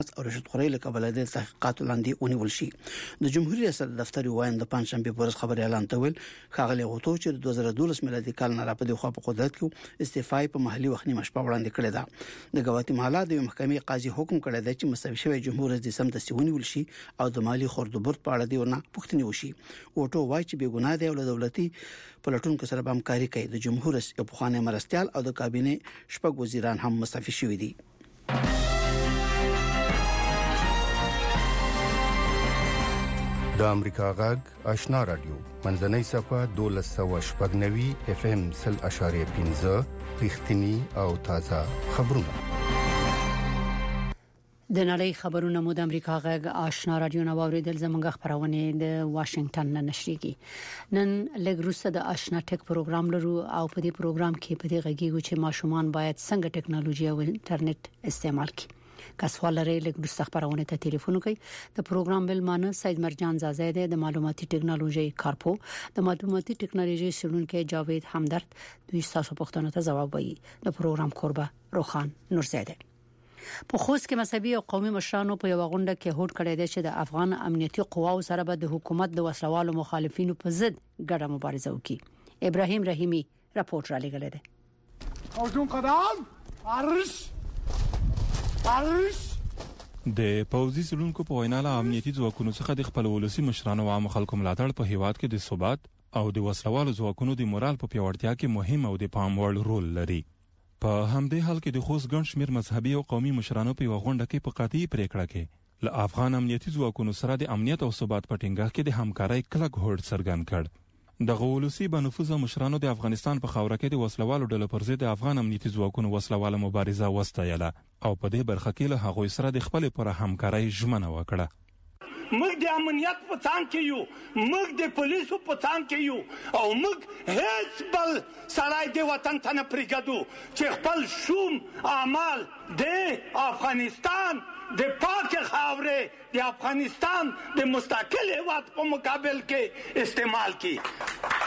او رشد خوري له کبل د تحقیقات لاندې ونیول شي. د جمهوریت ریاست دفتر وایند د پنځشنبه پر ورځ خبري اعلان تول خاغلی غوتو چې 2012 میلادي کال نه راپدې خو په قدرت کې استعفاء په محلي وخت نیمه شپه وړاندې کړې ده. د ګواتیمالا د محکمې قاضي حکم کړی دی چې مستوي شوی جمهور رئیس سم د سیونیول شي او د مالی خوردبرد په اړه دی ورنه پوښتنه وشي. وټو وایي چې بې ګناه دی او دولتي پلټونکو سره به همکاري کوي. د جمهور رئیس په خوانه مرستيال او د کابینه شپږ وزیران هم مستعفي شوي دي. د امریکا غږ آشنا رادیو منځنۍ صفه 1290 اف ام 0.15 رښتینی او تازه خبرونه. د نړۍ خبرونه مو د امریکا غږ آشنا رادیو نو اوریدل زموږ خبرونه د واشنگټن نه نشریږي. نن لګروسه د آشنا ټیک پروګرام لرو او په دې پروګرام کې په دې غږیږي چې ماشومان باید څنګه ټکنالوژي او انټرنیټ استعمال کړي. کسوال لري لګروسه خبرونه ته ټلیفون کوي. د پروګرام بلمانه سید مرجان زازیده د معلوماتي ټکنالوژي کارپو د معلوماتي ټکنالوژي سلونکو جاوید همدرد دوی تاسو پوښتنه ته جواب وایي. د پروګرام قربه روخان نورزاده په خوست کې مذهبي او قومي مشرانو په یو غونډه کې هوډ کړی دی چې د افغان امنیتي قواو سره به د حکومت د وسلوالو مخالفینو په ضد ګډه مبارزه وکړي. ابراهیم رحیمی راپورټ را لګړی دی. اوجون قدم ارش د پوځي سلونکو په وینا له امنیتي ځواکونو څخه د خپل ولسی مشرانو او عام خلکو ملاتړ په هیواد کې د ثبات او د وسلوالو ځواکونو د مورال په پیاوړتیا کې مهم او د پام وړ رول لري. په همدې حال کې د خوست ګڼ شمېر مذهبي او قومي مشرانو په غونډه کې په قاطعي پریکړه کې له افغان امنیتي ځواکونو سره د امنیت او ثبات په ټینګښت کې د همکارۍ کلک هوډ څرګند کړ. د غولوسی بنفوذ مشرانو د افغانستان په خاوره کې د وسلوالو ډلو پر ضد د افغان امنیتي ځواکونو وسلواله مبارزه وستایله او په دې برخه کې له هغوی سره د خپل پر همکارۍ ژمنه وکړه. موږ د امنیت په څنګ کې یو، موږ د پولیسو په څنګ کې یو او موږ هیڅ بل سړی د وطن ته نه پرېږدو چې خپل شوم اعمال د افغانستان د پاک خاورې د افغانستان د مستقل هیواد په مقابل کې استعمال کړي.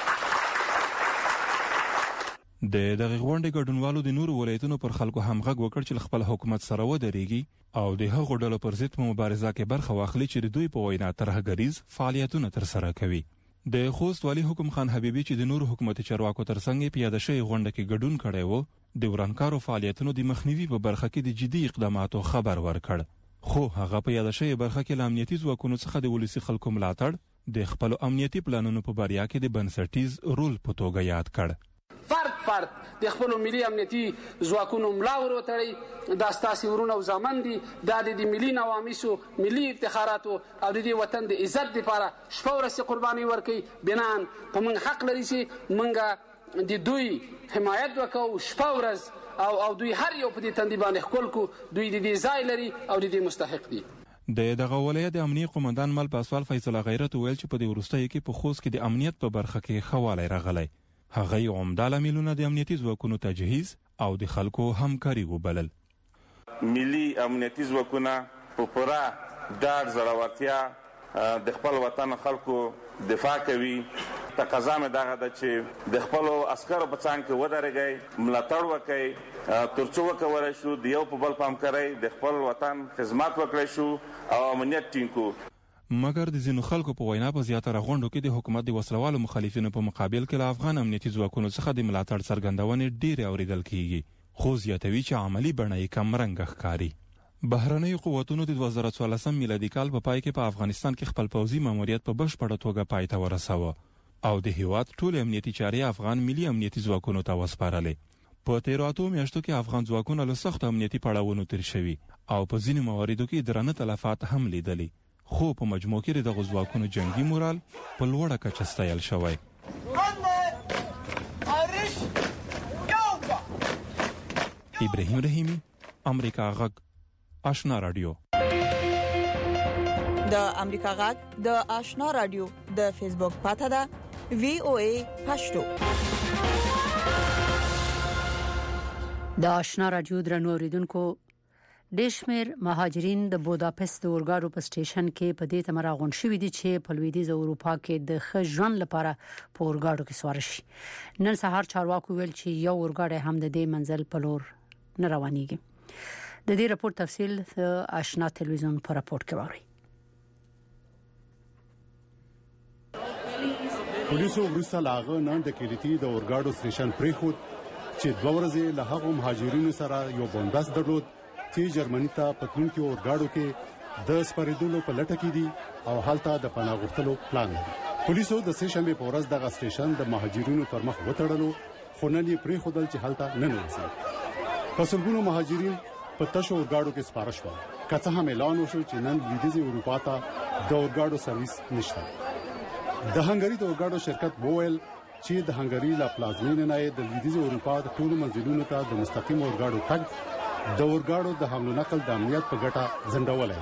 د دغه غونډې ګډونوالو د نورو ولایتونو پر خلکو هم غږ وکړ چې خپل حکومت سره ودرېږي او د هغو ډلو پر ضد په مبارزه کې برخه واخلي چې د دوی په وینا ترهګریز فعالیتونه ترسره کوي. د خوست والي حکم خان حبیبي چې د نورو حکومتي چارواکو ترڅنګ پیاده شوی غونډه کې ګډون کړی وو د ورانکارو فعالیتونو د مخنیوي په برخه کې د جدي اقداماتو خبر ورکړ. خو هغه په یاد شوی برخه کې د امنیتي ځواکونو څخه د ولسی خلکو ملاتړ د خپل امنیتي پلانونو په بریا کې د بنسټیز رول په توګه یاد کړ. فرد د خپل ملي امنیتي ځواکونو ملاور وتړي د استاسي ورونو زمان دي د ملي نواميسو ملي افتخاراتو او د وطن د عزت لپاره شپه ورځ قرباني ورکړي. بنان په من حق لري چې منګه د دوی حمایت وکاو شپه ورځ او دوی هر یو په دې تندې باندې خپل کو دوی د دې ځای لري او د دې مستحق دي. د دغه ولایت د امنیت قومندان مل پاسوال فیصل الله غیرت ویل چې په دې وروستۍ کې په خوست کې د امنیت په برخه کې خواله راغلی. هغه یو عمده لاملونه د امنیتي ځواکونو تجهیز او د خلکو همکاري وبلل. ملي امنیتي ځواکونه په پوره ډاډ زړورتیا د خپل وطن خلکو دفاع کوي. تقاضا مې دغه ده چې د خپلو عسکرو په څنګ کې ودرېږئ، ملاتړ وکړئ تر څو وکولی شو د یو په بل په همکارۍ د خپل وطن خدمت وکړی شو او امنیت ټینګ کړو. مګر د ځینو خلکو په وینا په زیاتره غونډو کې د حکومت د وسلوالو مخالفینو په مقابل کې له افغان امنیتي ځواکونو څخه د ملاتړ څرګندونې ډېرې اوریدل کیږي، خو زیاتوي چې عملی بڼه یې کم رنګه ښکاري. بهرنیو قوتونو د 2014 میلادي کال په پای کې په افغانستان کې خپل پوځي ماموریت په بشپړه توګه پای ته ورساوه او د هیواد ټول امنیتي چارې افغان ملي امنیتي ځواکونو ته وسپارلې. په تیرو اتو میاشتو کې افغان ځواکونه له سخت امنیتي پړاوونو تیر شوي او په ځینو مواردو کې درانه تلفات هم لیدلي، خو په مجموع کې د غزواکونو جنگي مورال په لوړه کچه ستایل شوی. ابراهیم رحیمی، امریکا غږ آشنا رادیو. د امریکا غږ د آشنا رادیو د فیسبوک پاڼه ده VOA پښتو. د آشنا رادیو درنو اوریدونکو، دشمیر مهاجرین د بوداپست اورګاډو په سټیشن کې په دې تمه راغون شوي دي چې په لویدیځ اروپا کې د ښه ژوند لپاره په اورګاډو کې سوار شي. نن سهار چارواکو ویل چې یو اورګاډی هم د دې منزل په لور نه روانېږي. د دې راپور تفصیل آشنا ټلویزیون پر راپور کې وری. پولیسو ورسره لاغه نن د کلیتي د اورګاډو سټیشن پریخود چې 2 ورځې له هغو مهاجرینو سره یو بنداز درلود چې جرمني ته پتلونکو اورګاډو کې د سپریدلو په لټه کې دي او حالت د پناه غوښتلو پلان لري. پولیسو د سه شنبه په ورځ دغه سټیشن د مهاجرینو پر مخ وتړلو خو نن یې پریخودل چې حالت نه نوځي. پسلګونو مهاجرین په تاسو اورګاډو کې سپارښت شول. کڅه هم اعلان وشو چې نن لویدیځ اروپا ته د اورګاډو سرویس نشته. د هنګری د اورګاډو شرکت وویل چې د هنګری لا پلازمینه نه د لویدیځ اروپا د ټولو منځلونو ته د مستقیم اورګاډو تګ د اورګاډو د حمل نقل د امنیت په ګټه ځنډولای.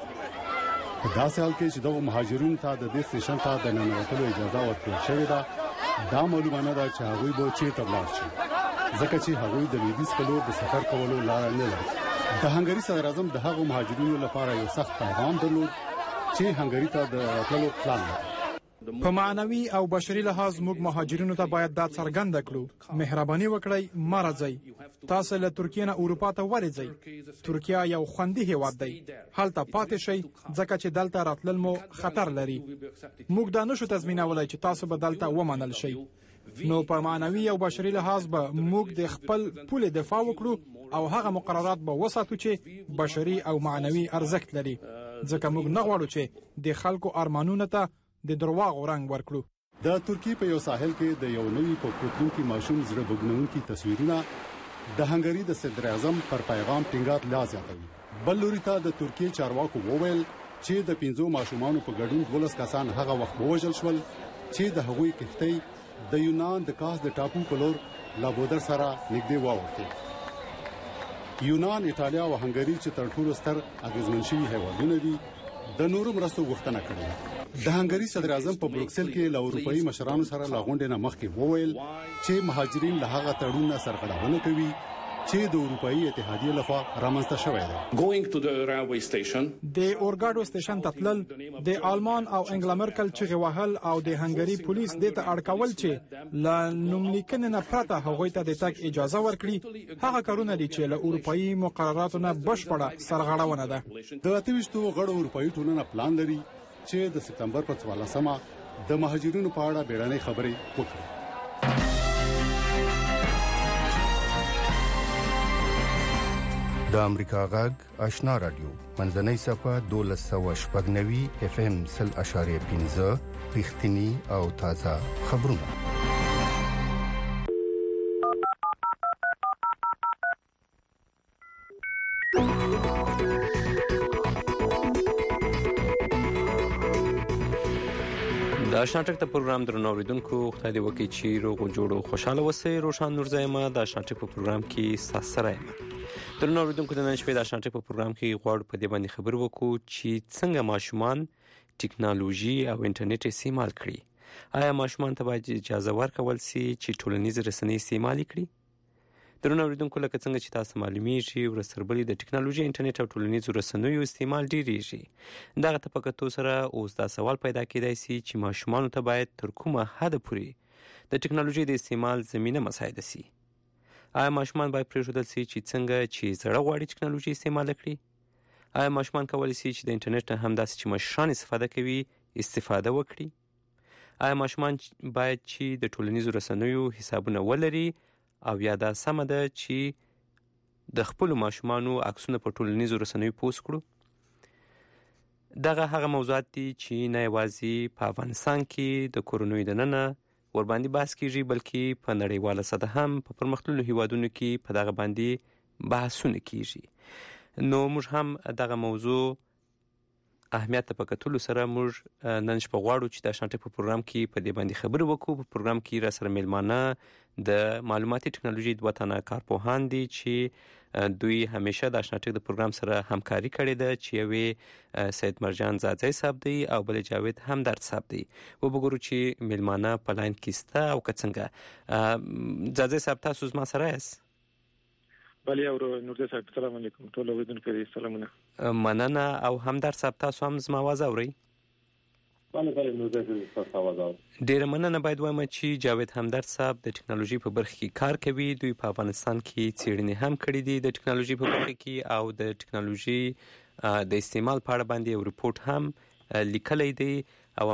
په داسې حال کې چې د مهاجرینو ته د دې سټیشن ته د ننوتلو اجازه ورکړل شوې ده، دا معلومه ده چې هغوی به چیرته لاړ شي ځکه چې هغوی د لویدیځ په لور د سفر کولو لار نه لري. د هنګری صدر اعظم د هغو مهاجرینو لپاره یو سخت پیغام درلود چې هنګری ته د راتلو پلان لري. په معنوي او بشري لحاظ موږ مهاجرینو ته باید دا څرګنده کړو، مهرباني وکړئ مرزي، تاسو له ترکیه نه اروپا ته ورځئ. ترکیه یو خوندي هیواد دی، هلته پاتې شئ ځکه چې دلته راتلل مو خطر لري. موږ دا نشو تضمینولای چې تاسو به دلته ومنل شئ. نو په معنوي او بشري لحاظ به موږ د خپل پول دفاع وکړو او هغه مقررات به وساتو چې بشري او معنوي ارزښت لري، ځکه موږ نه غواړو چې د خلکو ارمانونو ته د درواغ رنګ ورکړو. د ترکیه په یو ساحل کې د یو نوي پوکوتونکو ماشوم زړه بګنونکي تصویرونه د هنګری د صدر اعظم پر پیغام ټینګار لا زیاتوي. بل لوري ته د ترکیه چارواکو وویل چې د 5 ماشومانو په ګډون 12 کسان هغه وخت وژل شول چې د هغوی کښتۍ د یونان د کاس د ټاپو په لور لابودر سره نږدې واوښتې. یونان، ایتالیا او هنګری چې تر ټولو ستر اغیزمن شوي هیوادونه دي د نورو مرستو غوښتنه کړې. د هنګری صدر اعظم په بروکسل کې له اروپאי مشرانو سره لا غونډه نه مخکې وویل چې مهاجرین له هغه تړون سرغړونه کوي چې د اروپאי اتحادیې لخوا رامنځته شوی دی. د اورګاډو سټیشن ته تلل، د آلمان او انګلا مرکل چغې وهل او د هنګری پولیس د ته اړکول چې له نوملیکنې نه پرته هغوی ته د تګ اجازه ورکړي، هغه کارونه دي چې له اروپאי مقرراتو نه بشپړه سرغړونه ده. د 28 غړو اروپאי ټولنه پلان لري چې د سپتمبر په 14مه د مهاجرینو په اړه بیړنۍ خبرې وکړي. د امریکا غږ آشنا رادیو منځنۍ صفه 1290 FM 0.15 رښتینی او تازه خبرونه. د آشنا ټک ته پروګرام درنو اوریدونکو خدای دې وکړي چې روغ جوړ او خوشاله اوسئ. روشان نورزایمه د آشنا ټک په پروګرام کې سره یم. درنو اوریدونکو د نن شپې د آشنا ټک په پروګرام کې غواړو په دې باندې خبر وکړو چې څنګه ماشومان ټکنالوژي او انټرنیټ استعمال کړي. آیا ماشومان ته باید اجازه ورکول شي چې ټولنیز رسنۍ استعمال کړي؟ درنو اوریدونکو لکه څنګه چې تاسو معلومیږي ورسربلې د ټکنالوژي، انټرنیټ او ټولنیزو رسنیو استعمال ډیریږي. دغه ته په کتو سره اوس دا سوال پیدا کېدای شي چې ماشومان ته باید تر کومه حد پورې د ټکنالوژي د استعمال زمينه مساعده شي. آیا ماشومان باید پرېښودل شي چې څنګه چې زړه غواړي ټکنالوژي استعمال کړي؟ آیا ماشومان کولی شي چې د انټرنیټ نه هم داسې چې مشران استفاده کوي استفاده وکړي؟ آیا ماشومان باید چې د ټولنیزو رسنیو حسابونه ولري او یا دا سمه ده چې د خپل ماشومانو عکسونه په ټولنیزو رسنیو پوسټ کړو؟ دغه هغه موضوعات دي چې نه یوازې په افغانستان کې د کورونوي دننه ورباندې بحث کیږي بلکې په نړیواله سطح هم په پرمختللو هیوادونو کې په دغه باندې بحثونه کیږي. نو موږ هم دغه موضوع اهمیت په کتلو سره موږ نن شپه غواړو چې د آشنا ټک په پروګرام کې په دې باندې خبرې وکړو. په پروګرام کې را سره میلمانه د معلوماتي ټکنالوژي دوه تنه کارپوهان دي چې دوی همیشه د آشنا ټک د پروګرام سره همکاري کړې ده چې یوې سید مرجان زاځی صاحب دی او بل جاوید همدرد صاحب دی. وګورو چې میلمانه په لاین کې سته او که څنګه. زاځی صاحب تاسو زما سره یاست؟ بله او نورزه صاحب سلام علیکم ټول اوریدونکو سلامونه. مننه. او همدرد صاحب تاسو هم زما आवाज اورئ؟ بله نو زه تاسو ډیر مننه. باید وایم چې جاوید همدرد صاحب د ټکنالوژي په برخه کې کار کوي. دوی په افغانستان کې څېړنې هم کړې دي د ټکنالوژي په برخه کې او د ټکنالوژي د استعمال په اړه باندې یو ریپورت هم لیکلی دی او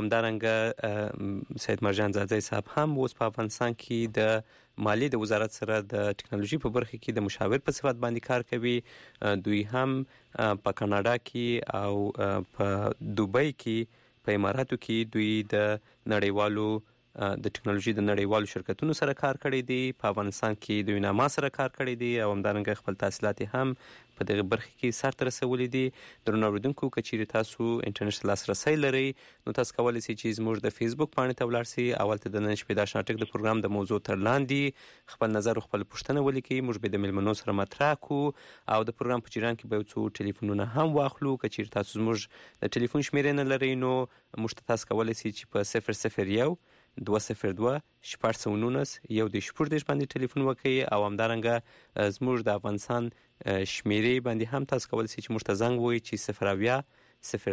همدارنګه سید مرجان زاده صاحب هم اوس په افغانستان کې د مالیې د وزارت سره د ټکنالوژي په برخه کې د مشاور په صفت باندې کار کوي. دوی هم په کاناډا کې او په دوبۍ کې په اماراتو کې دوی د نړیوالو د ټکنالوژي د نړیوالو شرکتونو سره کار کړی دی. په افغانستان کې دوی ناما سره کار کړی دی او همدارنګه خپل تحصیلات هم په دغه برخه کې سرته رسولي دي. درنو اوریدونکو که چیرې تاسو انټرنیټ ته لاسرسی لرئ نو تاسو کولی شئ چې زموږ د فیسبوک پاڼې ته ولاړ شئ. اول ته د نن شپې د آشنا ټک د پروګرام د موضوع تر لاندې خپل نظر او خپل پوښتنه ولیکئ. موږ به د مېلمنو سره مطرح کړو او د پروګرام په جریان کې به یو څو ټلیفونونه هم واخلو. که چیرې تاسو زموږ د ټلیفون شمیرې نه لرئ نو موږ ته تاسو کولی شئ چې په 001 202 1419 114 باندې ټلیفون وکړئ او همدارنګه زموږ د افغانستان شمیرې باندې هم تاسو کولی شئ چې موږ ته زنګ ووایئ چې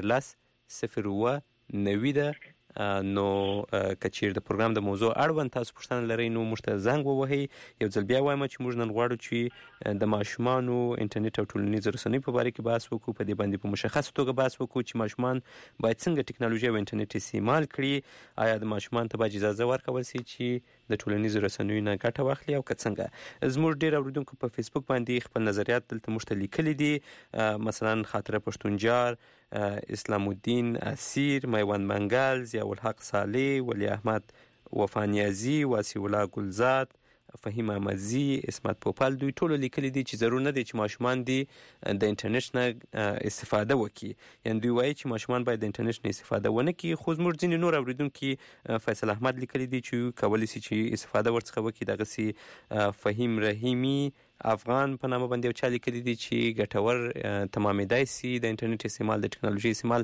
010 90 ده. نو که چیرې د پروګرام د موضوع اړوند تاسو پوښتنه لرئ نو موږ ته زنګ ووهئ. یو ځل بیا وایم چې موږ نن غواړو چې د ماشومانو انټرنیټ او ټولنیزو رسنیو په باره کې بحث وکړو. په دې باندې په مشخصه توګه بحث وکړو چې ماشومان باید څنګه ټکنالوژي او انټرنیټ استعمال کړي. آیا د ماشومان ته باید اجازه ورکول شي چې د ټولنیزو رسنیو نه ګټه واخلي او که څنګه؟ زموږ ډېر اوریدونکو په فیسبوک باندې خپل نظریات دلته موږ ته لیکلي دي. مثلا خاطره پښتونجار، اسلام الدین اسیر، میوند منگل، ضیاء الحق صالح، ولی احمد وفانیازی، واسی الله گلزاد، فهیم احمدزی، اسمت پوپل، دوی ټول لیکلي دي چې ضرور نه دی چې ماشومان دي د انټرنیټ نه استفاده وکړي. یعنی دوی وایي چې ماشومان باید د انټرنیټ نه استفاده ونه کړي. خو زموږ ځینې نور اوریدونکي فیصل احمد لیکلي دي چې کولی شي چې استفاده ورڅخه وکړي. دغسې فهیم رحیمي افغان په نامه باندې یو چا لیکلي دي چې ګټور تمامېدای شي د انټرنیټ استعمال د ټکنالوژي استعمال.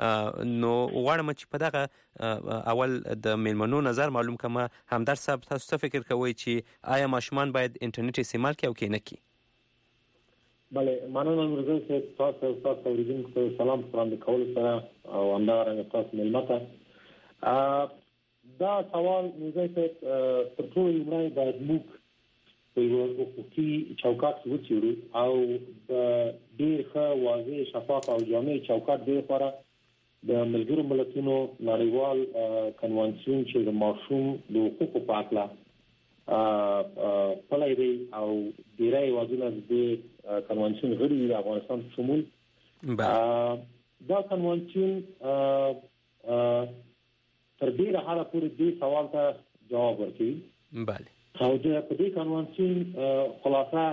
نو غواړم چې په دغه اول د میلمنو نظر معلوم کړم. همدرد صاحب تاسو څه فکر کوئ چې آیا ماشومان باید انټرنیټ استعمال کړي او که نه کړي؟ بله مننه نورزی صاحب. تاسو اوریدونکو ته سلام وړاندې کولو سره او همدارنګه تاسو میلمه ته دا سوال نورزی صاحب تر ټولو لومړی باید موږ په یو حقوقي چوکاټ وڅېړو او د ډېر ښه واضح شفاف او جامع چوکاټ دې لپاره د ملګرو ملتونو نړیوال کنوانسیون چې د ماشوم د حقوقو په اړه پلی دی او ډېری هېوادونه د دې کنوانسیون غړي دي، د افغانستان په شمول. دا کنوانسیون تر ډېره حده پورې دې سوال ته جواب ورکوي. بله. او د په دې کنوانسیون خلاصه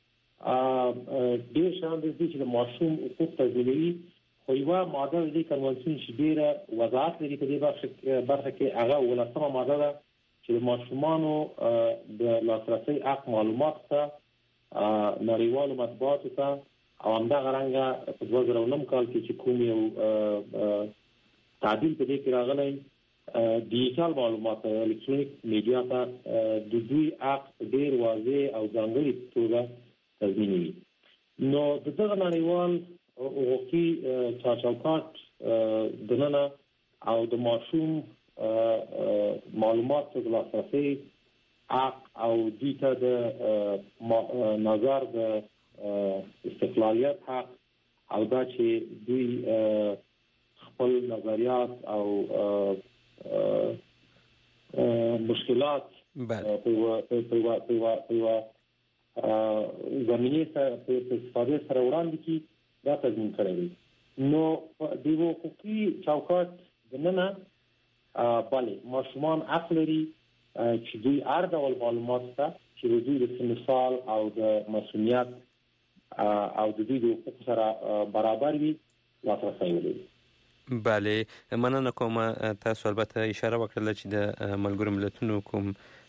ډېر شیان دي چې د ماشوم حقوق تضمینوي. خو یوه ماده د دې کنوانسیون چې ډېره وضاحت لري په دې برخه کې هغه 18مه ماده ده چې د ماشومانو د لاسرسي حق معلوماتو ته، نړیوالو مطبوعاتو ته او همدغه رنګه په 2009 کال کې چې کوم یو تعدیل په دې کې راغلی ډیجیټل معلومات الکترونیک میډیا ته د دوی حق ډېر واضح او ځانګړي توګه تضمینوي. نو دغه نړیوال حقوقي چوکاټ دننه او د ماشوم معلوماتو د لاسرسي حق او دوی ته د نظر د استقلالیت حق او دا چې دوی خپل نظریات او مشکلات په زمینه سره په استفاده سره وړاندې کی دا تضمین کړی دی. نو د حقوقي چوکاټ دننه بله ماشومان حق لري چې دوی هر ډول معلومات ته چې دوی د مثال او د مسؤلیت او د دوی د حقوق سره برابر وي لاسرسی ولري. بله مننه کوم. تاسو البته اشاره وکړه چې د ملګرو ملتونو کوم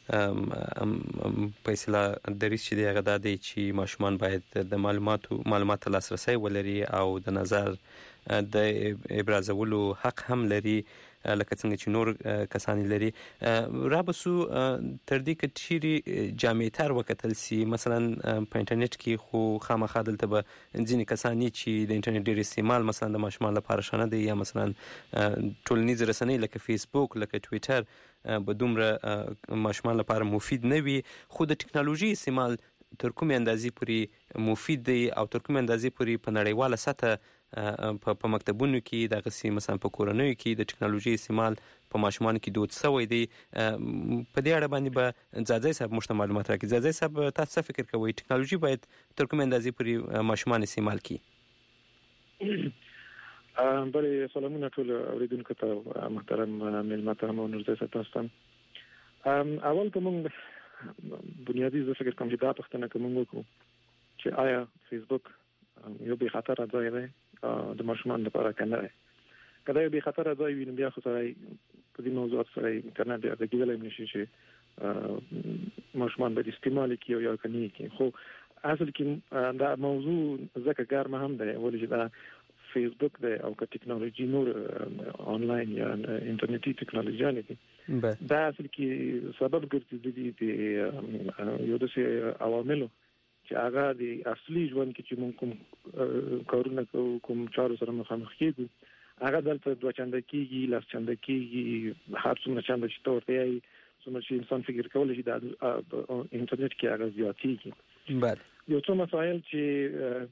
فیصله دریس چې دی هغه دا دی چې ماشومان باید د معلوماتو لاسرسی ولري او د نظر د ابرازولو حق هم لري لکه څنګه چې نور کسان لري. رابسو تر دې کې چیرې جامعتر وکتل سي مثلا په انټرنیټ کې خو خامخا دلته به ځینې کسان چې د انټرنیټ ډېر استعمال مثلا د ماشومان لپاره شنه دی یا مثلا ټولنیز رسنۍ لکه فیسبوک لکه ټویټر به دومره ماشومان لپاره مفید نه وي، خو د ټکنالوژي استعمال تر کومې اندازې پورې مفید دی او تر کومې اندازې پورې په نړیواله سطح په مکتبونو کې دغه سي مثلا په کورنیو کې د ټکنالوژي استعمال په ماشومان کې دود شوی دی. په دې اړه باندې به ځاځي صاحب مشته معلومات راکړي. ځاځي صاحب تاسو څه فکر کوئ ټکنالوژي باید تر کومې اندازې پورې ماشومان استعمال کړي؟ بله سلامونه ټول اوریدونکو ته محترم ملمت هم ورته ستاسو. اول کوم بنیادی زه فکر کوم چې دا پښتنه کوم وکړو چې آیا فیسبوک یو به خطر ځای دی د ماشومان لپاره کنه دی. کله یو به خطر ځای وي نو بیا خو سره په دې موضوع سره انټرنیټ د کېدلای نشي چې ماشومان به استعمال کوي یا کني کوي. خو اصل کې دا موضوع ځکه ګرمه هم ده ولې چې دا فیسبوک دی او که ټکنالوژي نور آنلاین یا انټرنیټي ټکنالوژي نه دا اصل کې سبب ګرځي د یو داسې عواملو چې هغه د اصلي ژوند کې چې موږ کوم کارونه کوم چارو سره مخامخ کیږو هغه دلته دوه چنده کېږي، لاس چنده کېږي، هر څومره چنده چې تورته یې څومره چې انسان فکر کولی شي د انټرنیټ کې هغه زیاتېږي. بله یو څو مسایل چې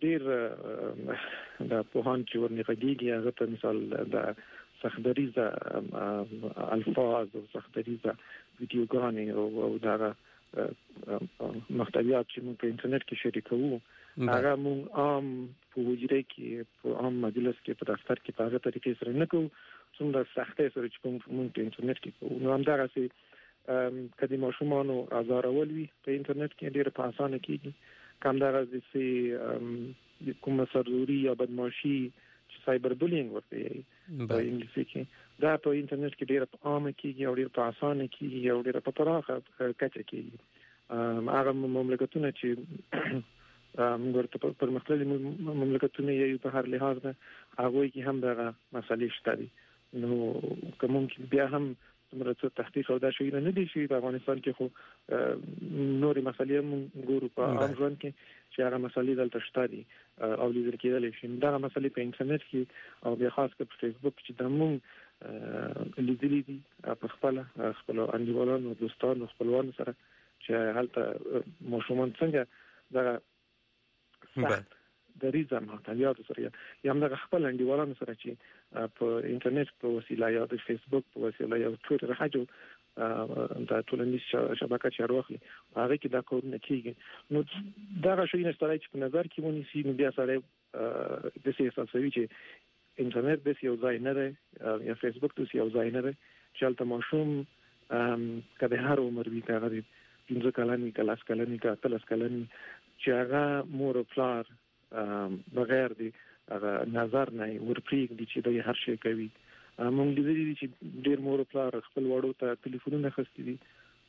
ډېر د پوهان چې ورنغږېږي هغه ته مثال د سختدریزه الفاظ او سختدریزه ویډیوګانې او دغه محتویات چې موږ په انټرنیټ کې شریکوو هغه موږ عام په وجره کې په عام مجلس کې په دفتر کې په هغه طریقې سره نه کوو څومره سختۍ سره چې موږ په انټرنیټ کې کوو. نو همدغسې کدي ماشومانو ازارول وي په انټرنیټ کې ډېر په اسانه کېږي. همدغسې کومه سرزوري یا بدمعشي چې سایبر بولینګ ورته یې په انګلیسي کې دا په انټرنیټ کې ډېر عام کېږي او ډېر په اسانه کېږي او ډېر په پراخه کچه کېږي. هغه مملکتونه چې موږ ورته پرمختللي مملکتونه یې په هر لحاظ نه هغوی کې هم دغه مسلې شته دي. نو که ممکن بیا هم څومره څه تحقیق او دا شیونه نه دي چې په افغانستان کې خو نورې مسلې هم ګورو په عام ژوند کې چې هغه مسلې دلته شته دي او لیدل کېدلی شي. دغه مسلې په انټرنیټ کې او بیا خاص کر په فیسبوک چې د موږ لیدلي دي په خپلو انډیوالانو دوستانو خپلوانو سره چې هلته ماشومان څنګه دغه دریزه محتویاتو سره یا هم دغه خپل انډیوالانو سره چې په انټرنیټ په وسیله یا د فیسبوک په وسیله یا ټویټر هغه د ټولنیز شبکه چې واخلي هغه کې دا کارونه کیږي. نو دغه شی نه ستړی چې په نظر کې ونیسي نو بیا سره د احساسوي چې انټرنیټ د یو ځای نه دی یا فیسبوک د یو ځای نه دی چې هلته ماشوم کله هر عمر وي هغه 15 کلن وي 10 کلن وي 13 کلن وي چې هغه مور او پلار بغیر دی هغه نظر نه ورپریږدي چې دوی هر شي کوي. موږ لیدلي دي چې ډېر مور پلار خپل وړو ته ټلیفونونه خستي دي،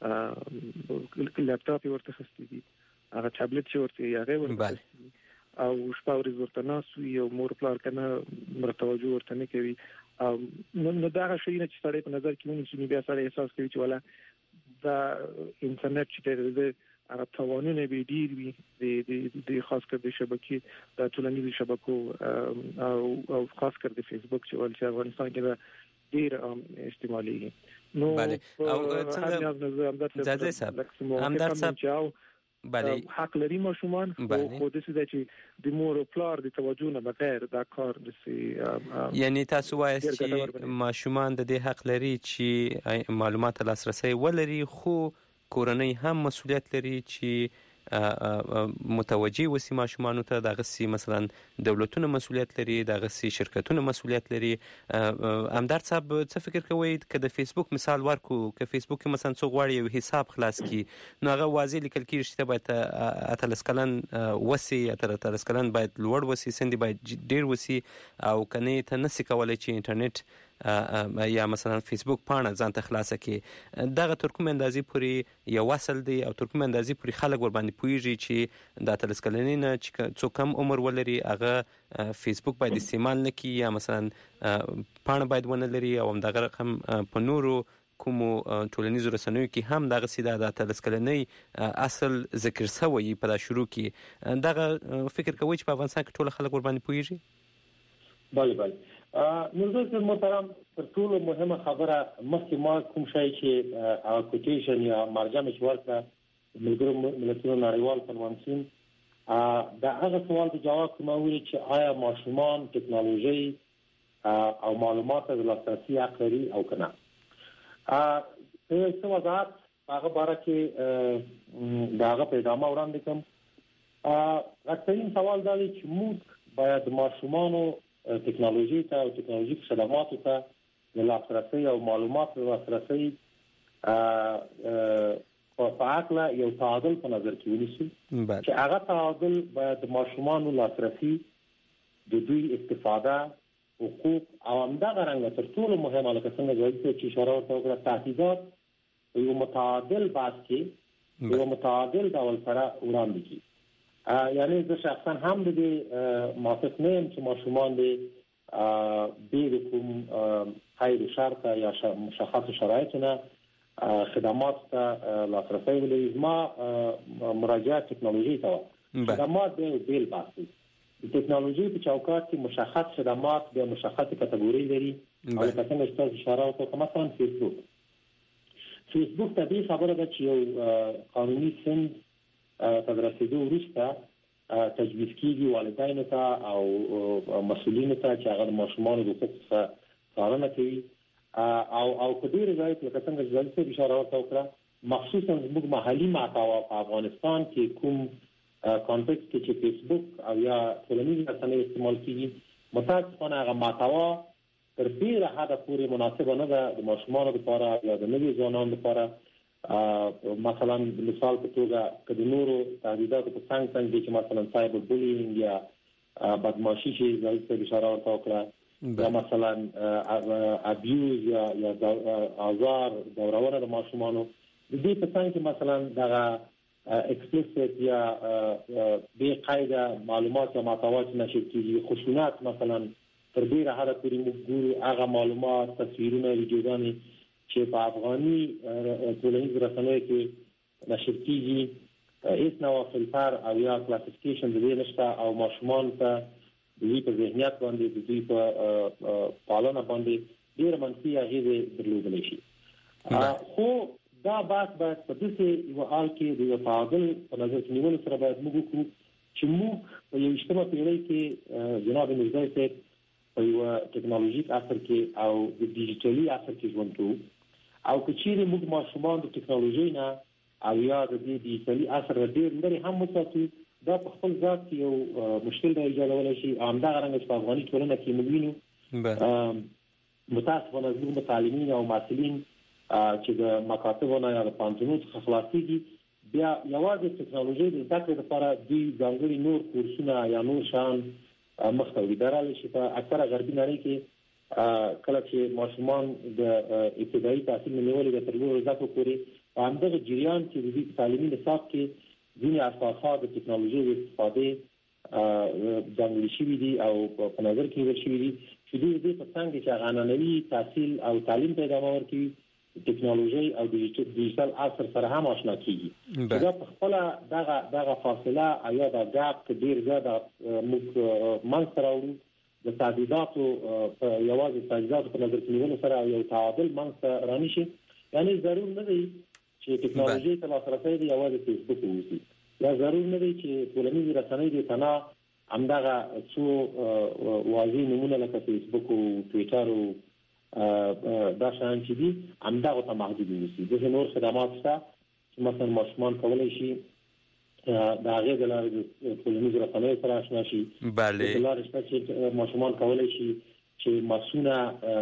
لپټاپ ورته خستي دي، هغه ټابلیټ چې ورته هغه ورته او شپه ورځ ورته ناست وي او مور پلار کنه مرتوجه ورته نه کوي. نو دا شي نه چې سړی په نظر کې مونږ چې بیا سړی احساس کوي چې ولا دا انټرنیټ چې د هغه توانونه به ډیر وي د خاص کر د شبکې د ټولنیزو شبکو او خاص کر د فیسبوک چې افغانستان کې ډیر استعمالي. نو او څنګه ځاځي صاحب همدار صاحب بله حق لري ماشومان خو د څه چې د مور او پلار د توجه نه بغیر دا کار د یعنی تاسو وایي چې ماشومان د دې حق لري چې معلومات لاسرسي ولري خو کورنۍ هم مسؤلیت لري چې متوجي وسی ماشومان ته دغه سي مثلا دولتونه مسؤلیت لري دغه سي شرکتونه مسؤلیت لري. همدار صاحب څه فکر کوئ که د فیسبوک مثال ورکو که فیسبوک مثلا څو غواړي یو حساب خلاص کی نو هغه واضح لیکل کیږي چې باید اتلس کلن وسی اتلس کلن باید لوړ وسی سندي باید ډیر وسی او کنه ته نسی کولای چې انټرنیټ یا مثلا فیسبوک پاڼه ځان ته خلاصه کړي، دغه تر کوم اندازې پورې یو وصل دی او تر کوم اندازې پورې خلک ور باندې پوهیږي چې د 13 کلنۍ نه چې څو کم عمر ولري هغه فیسبوک باید استعمال نه کړي یا مثلا پاڼه باید ونه لري او همدغه رقم په نورو کومو ټولنیزو رسنیو کې هم دغه سیده د 13 کلنۍ اصل ذکر شوی په دا شروع کې. دغه فکر کوي چې په افغانستان کې ټول خلک ور باندې پوهیږي؟ بله نو محترم تر ټولو مهمه خبره مخکې ما کوم شی چې کوټیشن یا مرجع مې ورکړه ملګرو ملتونو نړیوال کنوانسیون دا هغه سوال ته جواب کوم چې آیا ماشومان ټکنالوژي او معلومات د لاسرسي حق لري او کنه. په څه وضاحت هغه باره کې دا هغه پیغام وړاندې کوم. اصلي سوال دا دی چې موږ باید ماشومانو ټکنالوژي ته او ټکنالوژیک خدماتو ته د لاسرسي او معلوماتو لاسرسي په عقله یو تعادل په نظر کې ونیسو چې هغه تعادل باید د ماشومانو لاسرسي د دوی استفاده حقوق او همدغه رنګه تر ټولو مهمه لکه څنګه چې اشاره ورته وکړه تهدیدات په یو متعادل بحث کې یو متعادل ډول سره وړاندې کړي. یعنی زه شخصا هم د دې موافق نه یم چې ماشومان د کوم خیر شرط یا مشخص شرایطو نه خدمات ته لاسرسی ولري. ما مراجعه ټکنالوژي ته خدمات بیل بحث دی. د ټکنالوژي په چوکاټ کې مشخص خدمات د مشخص کټګوري لري او لکه څنګه چې تاسو اشاره وکړه مثلا فیسبوک ته دې خبره ده چې یو قانوني سند تر رسیدو وروسته تجویز کیږي والدینو ته او مسؤلینو ته چې هغه د ماشومانو د حقوقو څخه څارنه کوي او په ډېر ځای کې لکه څنګه چې تاسو اشاره وکړه مخصوصا زموږ محلي محتوا په افغانستان کې کوم کانټیکست کې چې فیسبوک او یا ټولنیز رسنۍ استعمال کیږي متاسفانه هغه محتوا تر ډیره حده پورې مناسبه نه ده د ماشومانو لپاره یا د نوي ځوانانو لپاره. مثلا مثال په توګه که د نورو تهدیداتو په څنګ کې چې مثلا سایبر بولینګ یا بدمعشي چې زه اشاره ورته وکړه یا مثلا ابیوز یا آزار دورونه د ماشومانو د دې په څنګ کې مثلا دغه اکسپلیسیت یا بې قاعده معلومات یا محتویات نشر کیږي. خشونت مثلا تر ډیره حده پورې موږ ګورو هغه معلومات تصویرونه ویډیوګانې چې په افغاني ټولنیز رسنیو کې نشر کیږي هیڅ نوع فلټر او یا کلاسیفیکیشن د دې نشته او ماشومان ته د دوی په ذهنیت باندې د دوی په پالنه باندې ډېر منفي اغېزې درلودلی شي. خو دا بحث باید په داسې یو حال کې د یو تعادل په نظر کې نیولو سره باید موږ وکړو چې موږ په 21مه پیړۍ کې جناب نورزی صاحب په یو ټکنالوژیک عصر کې او د ډیجیټلي عصر کې ژوند کوو او که چیرې موږ ماشومان د ټکنالوژۍ نه او یا د دې ډیجیټلي عصر ډېر لرې هم وساتو دا په خپل ذات کې یو مشکل دی ایجادولی شي. همدغه رنګه چې په افغاني ټولنه کې موږ وینو متاسفانه زموږ متعلمین او محصلین چې د مکاتبونو یا د پانتونو څخه خلاصېږي بیا یوازې ټکنالوژي د زده کړې لپاره دوی ځانګړي نور کورسونه یا نور شیان مخته وړي. درحاله چې په اکثره غربي نړۍ کې کله چې ماشومان د ابتدایي تحصیل نه نیولې د تر لوړو زده کړو پورې په همدغه جریان کې د دوی په تعلیمي نصاب کې ځینې اساسات د ټکنالوژۍ د استفادې ځانګړي شوي دي او په نظر کې نیول شوي دي چې دوی دې په څنګ کې چې هغه عنعنوي تحصیل او تعلیم ته ادامه ورکوي ټکنالوژي او ډیجیټل عصر سره هم آشنا کیږي. دا په خپل دغه فاصله یا د ګاپ کې ډیر زیاته موږ منځ ته راوړو د تهدیداتو په یوازې تهدیداتو په نظر کې نیولو سره یو تعادل منځ ته رانشي. یعنی ضرور نه دی چې ټکنالوژي ته لاسرسی دی یوازې فیسبوک ووسي یا ضرور نه دی چې ټولنیزې رسنۍ د تنها همدغه څو واضح نمونه لکه فیسبوک او ټویټر او دا شیان چې دي همدغه ته محدود وي. دغه نور خدمات شته چې مثلا ماشومان کولی شي د هغې د لارې د ټولنیزو رسنیو سره اشنا شي. د لارې شته چې ماشومان کولی شي چې مسونه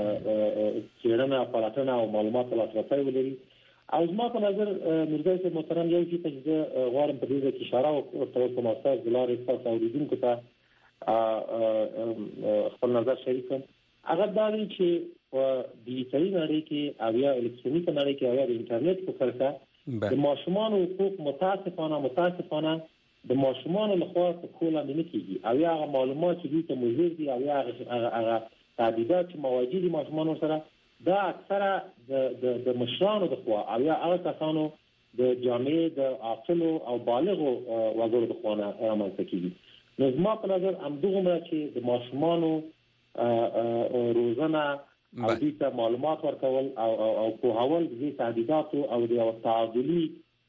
څېړنه پلټنه او معلومات لاسرسی ولري. او زما په نظر نورزی صاحب محترم یو شي ته چې زه غواړم په دې ځای کې اشاره ورته وکړم او ستاسو د لارې ستاسو اورېدونکو ته خپل نظر شریک کړم. هغه دا دی چې په ډیجیټلي نړۍ کې او یا الکترونیک نړۍ کې او یا د انټرنیټ په کرکه د ماشومان حقوق متاسفانه د ماشومان لخوا په کول نه کیږي او یا معلومات چې دوی ته موجود دي او یا هغه تعدیدات چې مواجه دي ماشومان سره دا اکثره د مشرانو د خوا او یا هغه کسانو د جامعې د عاقلو او بالغو وګړو د خوا نه رامنځته کیږي. نو زما په نظر همدغومره چې د ماشومانو روزنه او دوی ته معلومات ورکول او پوهول د تعدیداتو او د تعادلي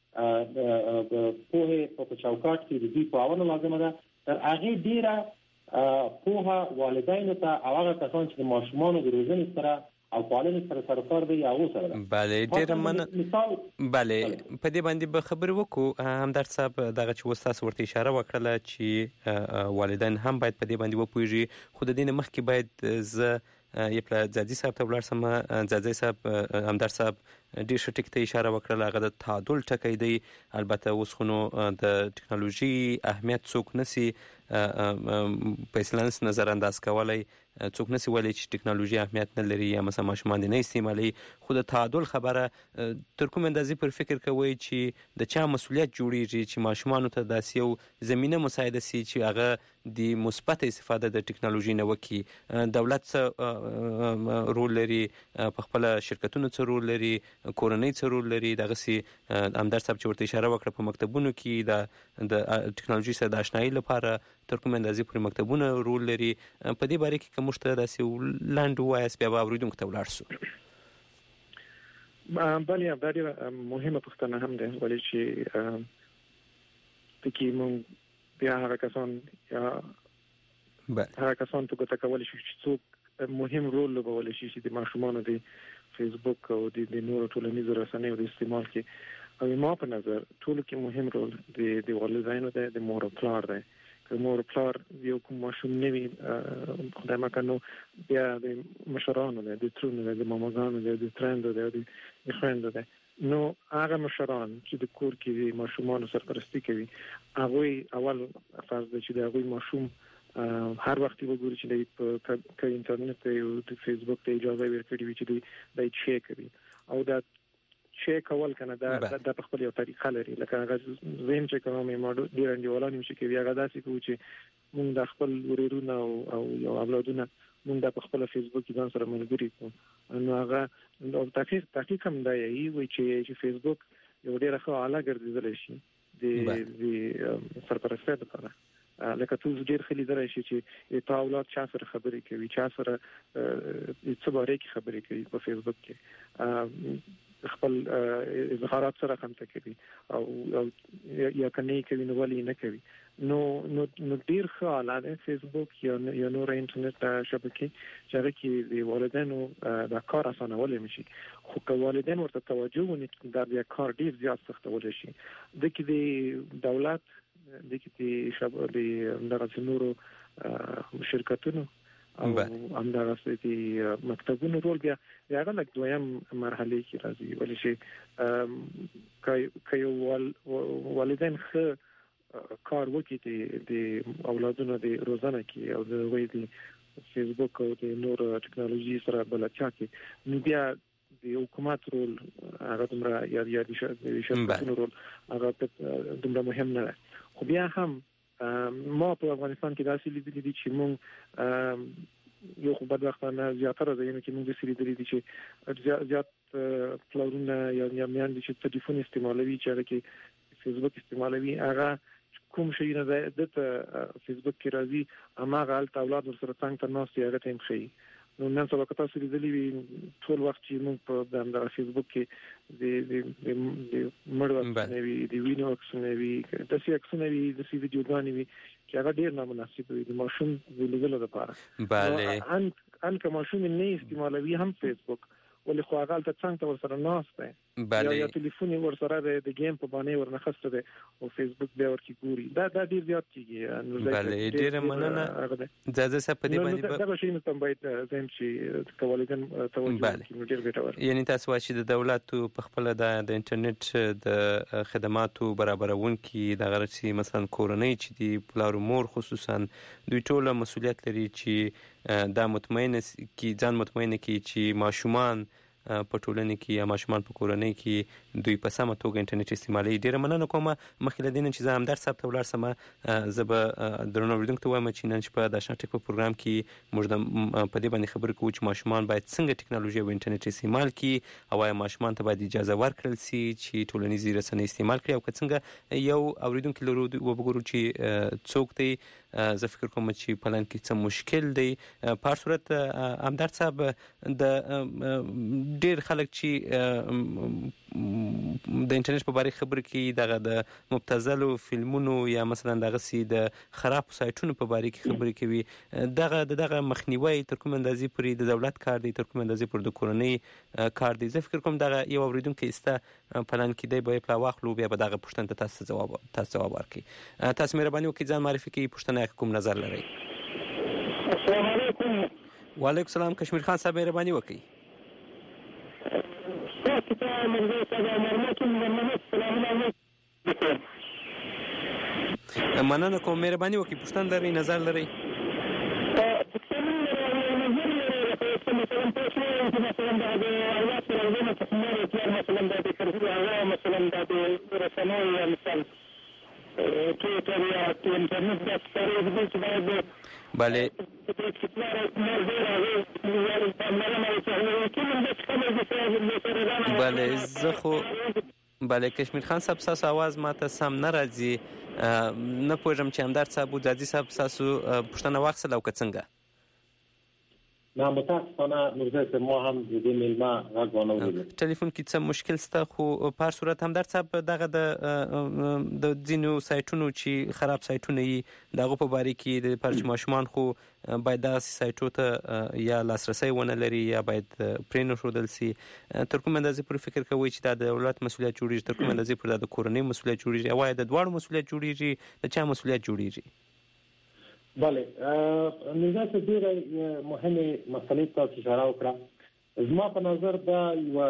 پوهه په چوکاټ کې د دې پاونه لازمه ده. تر هغه ډیره پوهه والدینو ته او هغه کسان چې د ماشومانو د روزنې سره او پالنې سره سرکار دی هغه سره. بله ډیره بله په دې باندې به خبرې وکړو. همدرد صاحب دغه چې وستاسو ورته اشاره وکړه چې والدین هم باید په دې باندې وپوهیږي، خو د دې نه مخکې باید زه یپله ځاځي صاحب ته ولاړ سم. ځاځي صاحب همدرد صاحب ډېر ښه ټکي ته اشاره وکړله، هغه د تعادل ټکی دی. البته اوس خو نو د ټکنالوژي اهمیت څوک نسی په اسلامس نظر انداز کولی، څوک نسی ویلی چې ټکنالوژي اهمیت نه لري یا مثلا ماشومان دې نه استعمالوي، خو د تعادل خبره تر کوم اندازې پر فکر کوئ چې د چا مسؤلیت جوړیږي چې ماشومانو ته داسې یو زمینه مساعده سي چې هغه د مثبت استفاده د ټکنالوژي نه وکړي؟ دولت څه رول لري، په خپله شرکتونو څه رول لري، کورنۍ څه رول لري؟ دغسې همدرد صاحب چې ورته اشاره وکړه په مکتبونو کې د ټکنالوژي سره د اشنایي لپاره تر کوم اندازې پورې مکتبونه رول لري؟ په دې باره کې که موږ ته داسې لنډ ووایاست بیا به اورېدونکو ته ولاړ شو. بله دا ډېره مهمه پوښتنه هم ده، ولې چې پکې موږ بیا هغه کسان یا هغه کسان په ګوته کولی شو چې څوک مهم رول لوبولی شي چې د ماشومانو د فیسبوک او د نورو ټولنیزو رسنیو د استعمال کې. او ما په نظر ټولو کې مهم رول د والدینو دی، د مور او پلار دی. که مور او پلار یو کوم ماشوم نه وي خدای مکنو بیا د مشرانو دی، د ترونو دی، د ماماګانو دی، د ترندو دی، د خویندو دی. نو هغه مشران چې د کور کې د ماشومانو سرپرستی کوي هغوی اول فرض دی چې د هغوی ماشوم هر وخت وګوري چې د انټرنیټ او د فیسبوک ته اجازه ورکړي وي چې د چیک کوي او دا چیک کول کنه دا په خپل یو طریقه لري. لکه هغه زم چې کوم ماډو ډیر انډیوالان چې کوي هغه داسې کوي چې موږ د خپل ورورونه او یو اولادونه موږ د خپل فیسبوک کې ځان سره ملګري کوو. نو هغه او تحقیق هم دی وی چې فیسبوک یو ډیر ښه اعلی ګرځیدل شي د سرپرستۍ لپاره. لکه تاسو ډیر خلک درای شي چې تا اولاد چا سره خبرې کوي، چا سره څه باره کې خبرې کوي په فیسبوک کې، خپل اظهارات سره هم کوي او یا کني کوي نو ولې نه کوي. نو ډیر ښه اعلی فیسبوک یا نور انټرنیټ شبکې چې هغه کې د والدینو د کار اسانول شي، خو که والدین ورته توجه ونکړي دا بیا کار ډیر زیات سختول شي. د کې د دولت د کې د دغه نورو شرکتونو او همدغه د مکتبونو رول بیا هغه لکه دویم مرحله کې راځي، ولې چې که والدین ښه کار وکړي د اولادونو د روزنه کې او د هغوی د فیسبوک او د نور ټکنالوژي سره بلدتیا کې، نو بیا د حکومت رول هغه دومره یا د شرکتونو رول هغه دومره مهم نه ده. خو بیا هم ما په افغانستان کې داسې لیدلي دي چې موږ یو خو بدبختانه زیاتره ځایونه کې موږ داسې لیدلي دي چې زیات پلرونه یا میندې چې تلیفون استعمالوي چې هغه کې فیسبوک استعمالوي، هغه کوم شي نه د فیسبوک کې راځي هماغه هلته اولاد ورسره څنګ ته ناست هغه ته یې ښیي. نو نن سبا که تاسو لیدلي وي ټول وخت چې موږ په دغه فیسبوک کې د مړو عکسونه وي، د وینو عکسونه وي، داسې عکسونه وي، داسې ویډیوګانې وي چې هغه ډېر نامناسب وي د ماشوم د لیدلو لپاره. بله ان که ماشوم نه استعمالوي هم فیسبوک ولې خو هغه ته څنګه ورسره ناست دی، یا ټلیفون ورسره د گیم په باندې ورنخسته دی او فیسبوک بیا ورکی ګوري، دا ډیر زیات کیږي. بله ډیر مننه. ځکه چې په دې باندې دا شی نه تم باید زم چې کولیدن توجه کوي ډیر ګټور. یعنی تاسو وايي چې د دولت په خپل د انټرنیټ د خدماتو برابرونکي د غرسي مثلا کورنۍ چې دی پلار مور خصوصا دوی ټول مسؤلیت لري چې دا ځان مطمئن کی چې ماشومان په ټولنه کې یا ماشومان په کورنۍ کې دوی په سمه توګه انټرنیټ استعمالوي. ډیره مننه کوم مخکې له دې نه چې زه همدرد صاحب ته ولاړ سم، زه به درنو اوریدونکو ته وایم چې نن شپه د آشنا ټک په پروګرام کې موږ په دې باندې خبرې کوو چې ماشومان باید څنګه ټکنالوژي او انټرنیټ استعمال کړي، او آیا ماشومان ته باید اجازه ورکړل شي چې ټولنیزې رسنۍ استعمال کړي، او که څنګه یو اوریدونکي لرو وګورو چې څوک دی. زه فکر کوم چې په لاین کې څه مشکل دی. په هر صورت همدرد صاحب د ډیر خلک چې د انټرنیټ په باره خبرې کوي دغه د مبتذلو فلمونو یا مثلا دغه سي د خراب سایټونو په باره کې خبرې کوي، دغه مخنیوي تر کوم اندازې پورې د دولت کار دی، تر کوم اندازې پورې د کورنۍ کار دی. زه فکر کوم دغه یو اوریدونکی استه په لاین کې دی به پلا واخلو، بیا به دغه پوښتنه ته تاسو جواب ورکړئ. تاسو مهرباني وکړئ ځان معرفي کړئ، پوښتنه کوم نظر لرئ؟ السلام علیکم. وعلیکم السلام. کشمیر خان صاحب مهرباني وکړئ. مننه کوم، مهرباني وکړئ، پوښتنه لرئ، نظر لرئ؟ بله زه خو بله کشمیر خان صاحب ستاسو اواز ماته سم نه راځي، نه پوهېږم چې همدرد صاحب ودادي صاحب ستاسو پوښتنه واخیستله او که څنګه؟ نه متاسفانه نورزی صاحب ما هم د دې میلمه غږ وانه اورېدل. ټلیفون کې څه مشکل شته، خو په هر صورت همدرد صاحب دغه د ځینو سایټونو چې خراب سایټونه وي د هغو په باره کې د لپاره چې ماشومان خو باید دغسې سایټو ته یا لاسرسی ونه لري یا باید پرېنښودل سي. تر کوم اندازې پورې فکر کوئ چې دا د دولت مسؤلیت جوړېږي، تر کوم اندازې پورې دا د کورنۍ مسؤلیت جوړېږي، او آیا د دواړو مسؤلیت جوړېږي، د چا مسؤلیت جوړېږي؟ بله نظام څه ډېره مهمې مسلې ته اشاره وکړه. زما په نظر دا یوه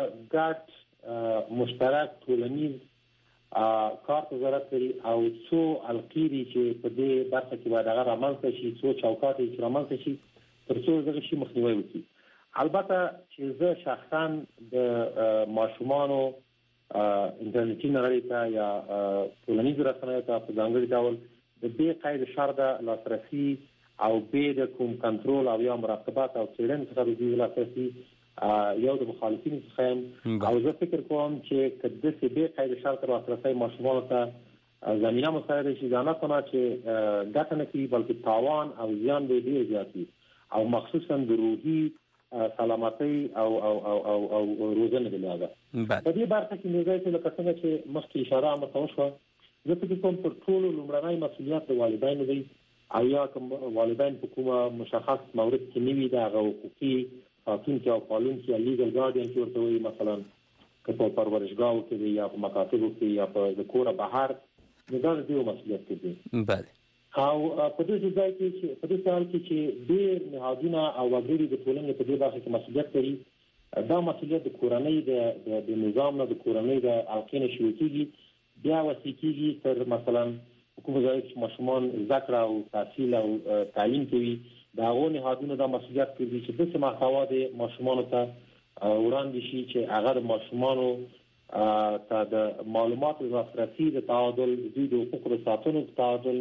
ګډ مشترک ټولنیز کار ته ضرورت لري او څو حلقې دي چې په دې برخه کې باید هغه رامنځته شي، څو چوکاټ یې چې رامنځته شي تر څو دغه شي مخنیوی وکړي. البته چې زه شخصا د ماشومانو انټرنیټي نړۍ ته یا ټولنیزو رسنیو ته په ځانګړي ډول د بې قید شرطه لاسرسي او بې د کوم کنټرول او یا مراقبت او څېړنې څخه د دوی لاسرسي یو د مخالفینو څخه یم، او زه فکر کوم چې که داسې بې قید شرطه لاسرسی ماشومانو ته زمینه مساعده شي، دا نه کنه چې ګټه نه کوي بلکې تاوان او زیان به ډېر زیات وي، او مخصوصا د روحي سلامتۍ او روزنې د لحاظه. په دې برخه کې نو زه لکه څنګه چې مخکې اشاره ورته وشوه، زه فکر کوم تر ټولو لومړنی مسؤلیت د والدینو دی، او یا کوم والدین په کومه مشخص مورد کې نه وي د هغه حقوقي ساتونکي او پالونکي یا لیګل ګارډین چې ورته وایي، مثلا که په پرورشګاهو کې دی یا په مکاتبو کې یا په د کوره بهر، نو دا د دوی مسؤلیت کې دی. بله او په دې ځای کې چې په دې حال کې چې ډېر نهادونه او وګړي د ټولنې په دې برخه کې مسؤلیت لري، دا مسؤلیت د کورنۍ د نظام نه، د کورنۍ د حلقې نه شروع کېږي، بیا وسیع کېږي تر مثلا کوم ځای چې ماشومان زده کړه او تحصیل او تعلیم کوي، د هغو نهادونو دا مسؤلیت کوي چې داسې محتوا د ماشومانو ته وړاندې شي چې هغه د ماشومانو ته د معلوماتو د لاسرسي د تعادل، دوی د حقوقو د ساتنو د تعادل،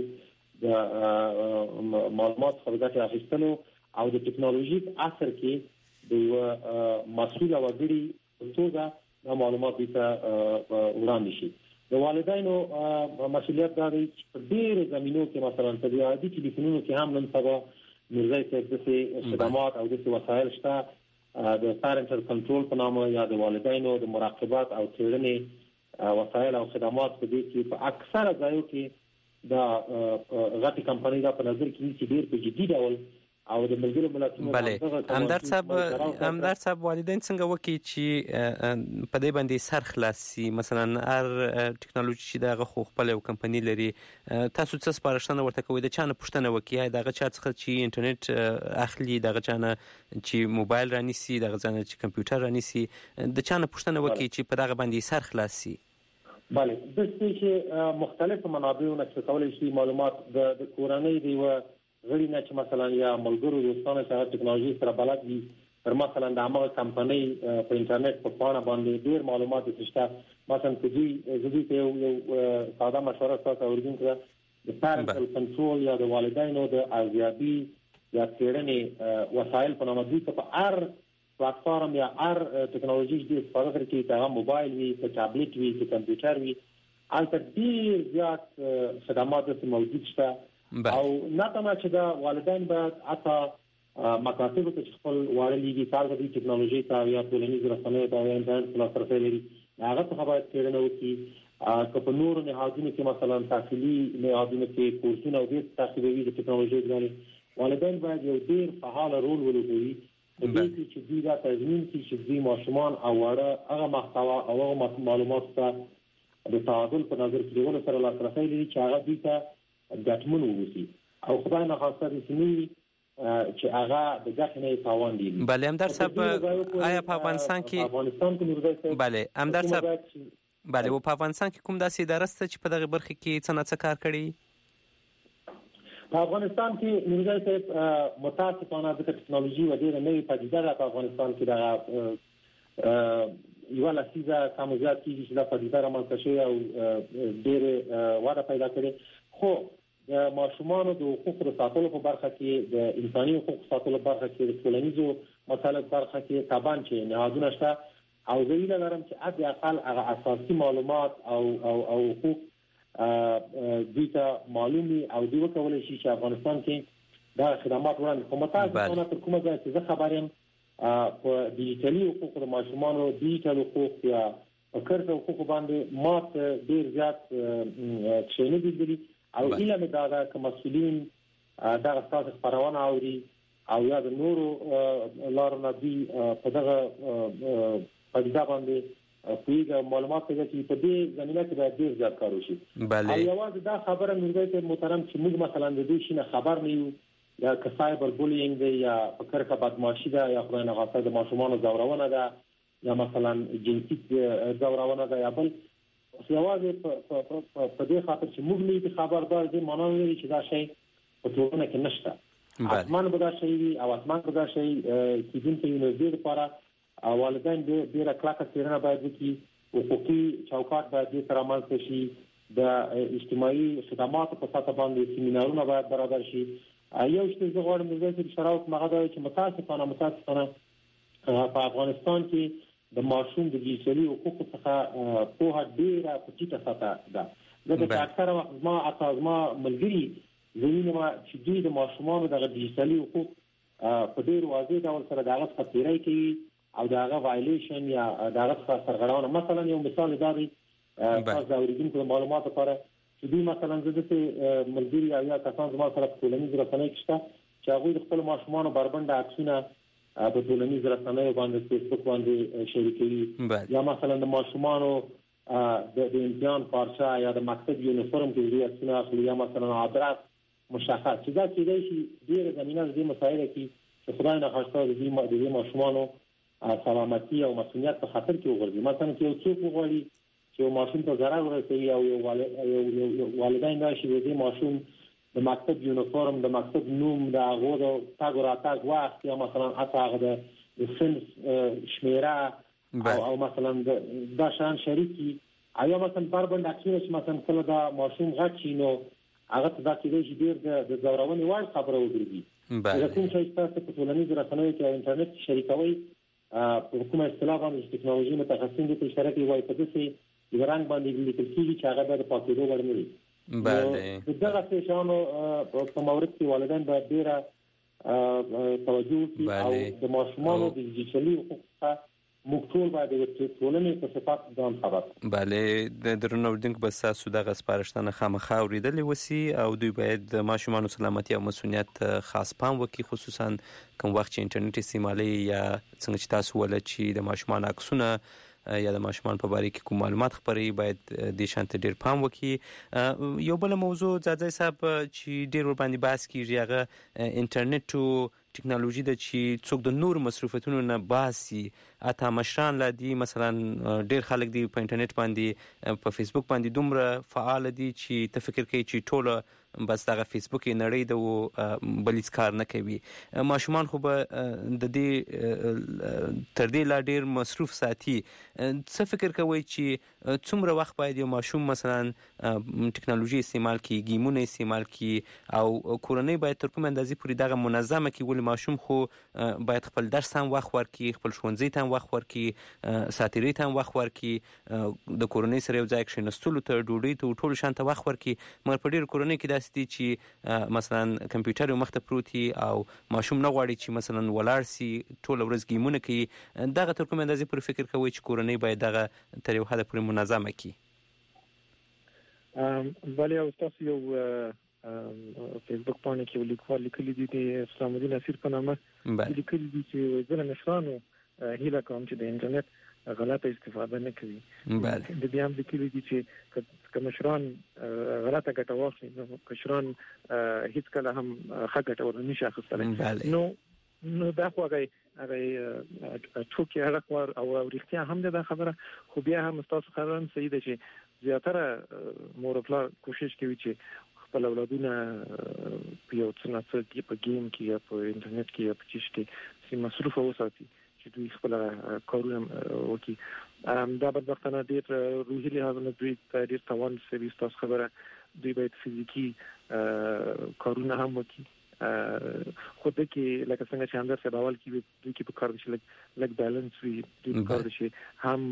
د معلوماتو څخه د ګټې اخیستلو او د ټکنالوژیک عصر کې د یوه مسؤله وګړي په توګه دا معلومات دوی ته وړاندې شي. د والدینو مسؤلیت دا دی چې په ډېرو زمینو کې مثلا په دې عادي ټلیفونونو کې هم نن سبا نورزی صاحب داسې خدمات او داسې وسایل شته د پیرنټل کنټرول په نامه یا د والدینو د مراقبت او څېړنې وسایل او خدمات په دې کې په اکثره ځایو کې دا غټې کمپنۍ دا په نظر کې نیسي ډېر په جدي ډول او د ملګرو ملتونو. بله همدرد صاحب والدین څنګه وکړي چې په دې باندې سر خلاص شي؟ مثلا هر ټکنالوژي چې دغه خو خپل یو کمپنۍ لري، تاسو څه سپارښتنه ورته کوئ؟ د چا نه پوښتنه وکړي دغه چا څخه چې انټرنیټ اخلي، دغه چا نه چې موبایل رانیسي، دغه چا نه چې کمپیوټر رانیسي، د چا نه پوښتنه وکړي چې په دغه باندې سر خلاص شي؟ بله داسې چې مختلفو منابعو نه چې کولی شي معلومات د کورنۍ د یوه غړي نه چې مثلا یا ملګرو دوستانو چې ټکنالوژي سره بلد دي پر مثلا د عامه کمپنۍ په انټرنیټ په پاڼه باندې ډیر معلومات شته. مثلا زه ته یو ساده مشوره تاسو اوریدونکو د پارنټل کنټرول یا د والدینو د ارزیابي یا څېړنې وسایل په نامه دي په هر پلیټفارم یا هر ټکنالوژي د استفاده کوي چې هغه موبایل وي، چې ټابلیټ وي، چې کمپیوټر وي، البته ډیر زیات خدمات موجود شته. او نه تمه چې دا والدین باید اته مکاتب ته خپل وړلېږي کار کوي ټکنالوژي ته یا ټولنیز رسنیو ته یا انټرنیټ په لاسرسي لري هغه څه خبره کېدنه وکړي که په نورو نهادونو کې مثلا تحصیلي نهادونو کې کورسونه او د تحصیلي د ټکنالوژي لري والدین باید یو ډیر فعال رول ولوبوي د دې چې دوی دا تضمین کړي چې دوی ماشومان او وړه هغه محتوا او هغه معلومات ته د تعادل په نظر کې ورسره سره لاسرسي لري چې هغه دوی ته ګټمن ووسی او خدای نه خاصه رسمي چې هغه د ځخنې تاوان دي. بله همدار صاحب آیا په افغانستان کې بله همدار صاحب بله په افغانستان کې کوم داسې اداره شته چې په دغه برخه کې څه نه څه کار کړي؟ په افغانستان کې نورځای صاحب متاسفانه د ټکنالوژي و ډیره نوې پدیده ده. په افغانستان کې دغه یو لسیزه کم زیات کېږي چې دا پدیده رامنځته شوې او ډېرې وده پیدا کړې. خو د ماشومانو د حقوقو د ساتلو په برخه کې د انساني حقوقو ساتلو په برخه کې د ټولنیزو مسایلو په برخه کې طبعا چې نهادونه شته او زه هیله لرم چې حد اقل هغه اساسي معلومات او حقوق دوی ته معلومي او دوی وکولی شي چې افغانستان کې دا خدمات وړاندې کوم تاسو تر کومه ځای چې زه خبر یم په ډیجیټلي حقوقو د ماشومانو ډیجیټل حقوق یا په کارته حقوقو باندې مات ډیر زیات څه نه دي او ایله مې دا که مسؤلین دا تاسو خبرونه اوري او یا د نورو لارو نه دي په دغه پدیده باندې پیګه معلومات ته په دې زمينه کې باید ډیر زیات کار وشي. بله او یوازې دا خبره موږ ته محترم چې موږ مثلا د دې شي نه خبر نه یو یا که سایبر بولینګ دی یا فکر کا بدمعشي ده یا خدای نه خاصه د ماشومانو زورونه ده یا مثلا جنسي زورونه ده یا بل یوازې په دې خاطر چې موږ نه خبردار دي معنی لري چې دا شی په ټولنه کې نشته. اسمان به دا شی وي او اسمان به دا شی چې دین ته یو ډیر لپاره والدین ډیر کلاکه څېړنه باید وکړي، حقوقي چوکاټ باید دې سره منځ شي، د اجتماعي خدماتو په ساته باندې سیمینارونه باید برابر شي. یو څه زه غواړم چې شراوت مغاده چې متاسفانه په افغانستان کې د ماشوم د ډیجیټلي حقوقو څخه په ډیره پټه ساته ده. د اکثره وخت ما ملګری زمينه چې دوی د ماشومانو د ډیجیټلي حقوق په ډیر واضح ډول سره دغه خطرای کوي او دغه وایلیشن یا دغه سرغړونه. مثلا یو مثال دی تاسو د اوریدونکو معلومات لپاره چې دوی مثلا زده ملګری یا کسان زما سره په ټولنیز رسنۍ کې شته چې هغه خپل ماشومانو بربنده عکسونه په ټولنیز رسنیو باندې فیسبوک باندې شریکوي یا مثلا د ماشومانو د امتحان پارچه یا د مکتب یونیفورم کې لري چې اخلي یا مثلا آدرس مشخص چې دا کېدای شي ډېر زمينه د مسایلو کې چې خدای نه خواسته د دې ماشومانو سلامتي او مسؤلیت په خاطر کې وګرځي. مثلا چې یو څوک وغواړي چې ماشوم ته ضرر ورسوي او یو والدین راشي د دې ماشوم د مکتب یونیفورم د مکتب نوم د هغه د تاګ راتګ وخت یا مثلا هغه د سن شمیره او مثلا د شان شریکی یا مثلا بربند اکسونه چې مثلا کله دا ماشوم غټ شي نو هغه ته دا کېږي ډیر د زورونې وړ خبره وګرځي. دا کوم چې تاسو په ټولنیز رسنیو کې انټرنیټ شریکوي په کومه اصطلاح باندې ټکنالوژي متخصصین د اشاره کوي په دې یو رنګ باندې لیکل کېږي چې هغه د پاتېدو وړ نه وي. بله دغه څه شانو په مورد کې والدین باید ډیره توجه وکړي او د ماشومانو د ډیجیټلي حقوقو موږ ټول باید د ټولنې په صفات ځان خبر. بله د درنو اوریدونکو بس تاسو دغه سپارښتنه خامخا اوریدلې وسی او دوی باید د ماشومانو سلامتي او مسؤلیت خاص پام وکړي، خصوصا کوم وخت چې انټرنیټ استعمالي یا څنګه چې تاسو ول چې د ماشومان عکسونه یا د ماشومان په باره کې کوم معلومات خبري باید د شانت ډیر پام وکړي. یو بل موضوع ځای صاحب چې ډیر ور باندې بحث کیږي هغه انټرنیټ او ټکنالوژي د چې څوک د نور مصروفیتونو نه باسي اته مشران لدی مثلا ډیر خلک دی په انټرنیټ باندې په فیسبوک باندې دومره فعال دي چې ته فکر کوي چې ټوله بس دغه فیسبوک نړۍ د بلیز کار نه کوي. ماشومان خو به د دې تر دې لا ډیر مصروف ساتي. څه فکر کوي چې څومره وخت باید یو ماشوم مثلا ټکنالوژي استعمال کړي، گیمونه استعمال کړي او کورنۍ باید تر کومه اندازې پورې دغه منظمه کړي؟ ولې ماشوم خو باید خپل درس هم وخت ورکړي، خپل ښوونځي ته هم وخت ورکړي، ساتیرۍ ته هم وخت ورکړي، د کورنۍ سره یو ځای کښېنستلو ته، ډوډۍ ته، ټولو شیانو ته وخت ورکړي. مګر په ډېرو کورنۍ کې داسې دي چې مثلا کمپیوټر یو مخ ته پروت وي او ماشوم نه غواړي چې مثلا ولاړ سي ټوله ورځ گیمونه کوي. دغه تر کومه اندازې پورې فکر کوي چې کورنۍ باید دغه تر یو حده پورې منظمه کړي؟ بله او تاسو یو فیسبوک باندې کې لیکوال لیکلي دي د اسلام الدین اسیر په نامه لیکلي دي چې ځینې مشرانو هیله کوم چې د انټرنیټ غلطه استفاده نه کوي. د بیا هم لیکلي دي چې مشران غلطه ګټه واخلي نو مشران هیڅ کله هم ښه ګټه ورنشي اخیستلی. نو دا خو هغه ټوکې هغه او رښتیا هم ده خبره، خو بیا هم تاسو خبره هم صحیح ده چې زیاتره مور او پلار کوشش کوي چې خپل اولادونه په یو څه نه څه په گیم کې یا په انټرنیټ کې یا په چیز کې سي مصروف وساتي چې دوی خپل کارونه وکړي. دا بدبختانه ډېر روحي لحاظ نه دوی ډېر تاوان رسوي. تاسو خبره دوی باید فزیکي کارونه هم وکړي. خو د کې لکه څنګه چې اندر څه ډول کې دوی کې په کار دي چې لک بیلانس وي، دوی په کار دي چې هم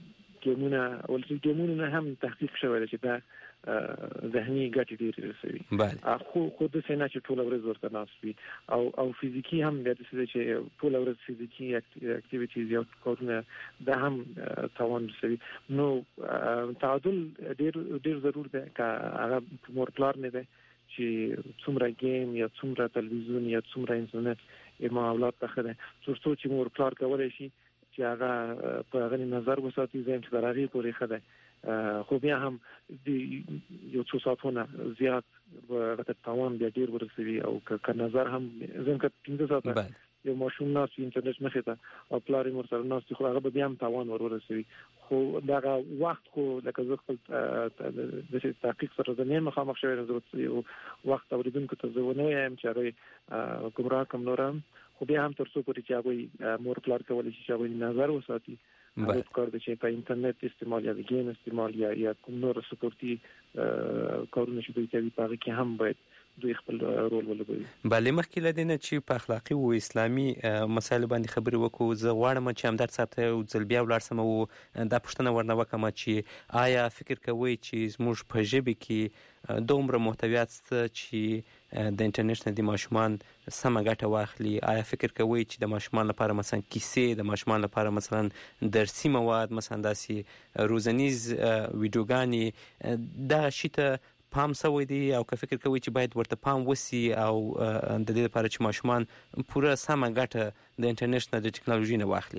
ګیمونه نه هم تحقیق شوی دی چې دا ذهني ګټې ډېرې رسوي. خو د څه نه چې ټوله ورځ ورته ناست وي او فزیکي هم بیا داسې چې ټوله ورځ فزیکي اکټیویټیز یا کارونه دا هم تاوان رسوي. نو تعادل ډېر ضرور دی که هغه مور پلار نه دی چې څومره گیم یا څومره تلویزیون یا څومره انټرنیټ ما اولاد ته ښه دی، تر څو چې مور پلار کولی شي چې هغه په هغه نظر وساتي ځین چې تر هغې پورې ښه دی. خو بیا هم د یو څو ساعتونه زیات هغه تاوان بیا ډېر ورسوي او که نظر هم ځین که 15 ساعته یو ماشوم ناست انټرنیټ مخې ته او پلار یې ورسره ناست خو هغه به بیا هم تاوان ورسوي. خو دغه وخت خو لکه زه خپل د تحقیق سره د نه مخامخ شوی نظر یو وخت اوریدونکو ته زه ونه وایم چې هغه ګمراه کم نورم، خو بیا هم تر څو پورې چې هغوی مور پلار کولی شي چې هغوی نظر وساتي هغه کار دی چې په انټرنیټ استعمال یا د گیم استعمال یا کوم نور سپورتي کارونه چې دوی کوي په هغه کې هم باید دوی خپل رول ولوبوي. بله مخکې له دې نه چې په اخلاقي او اسلامي مسایلو باندې خبرې وکړو، زه غواړم چې همدرد صاحب ته یو ځل بیا ولاړ سم او دا پوښتنه ورنه وکړم چې آیا فکر کوئ چې زموږ په ژبې کې دومره محتویات شته چې د انټرنیټ نه د ماشومان سمه ګټه واخلي؟ آیا فکر کوئ چې د ماشومان لپاره مثلا کیسې، د ماشومان لپاره مثلا درسي مواد، مثلا داسې روزنیز ویډیوګانې دا شي ته پام سوی دی او که فکر کوي چې باید ورته پام وسی او د دې لپاره چې ماشومان پوره سمه ګټه د انټرنیټ نه د ټکنالوژي نه واخلي؟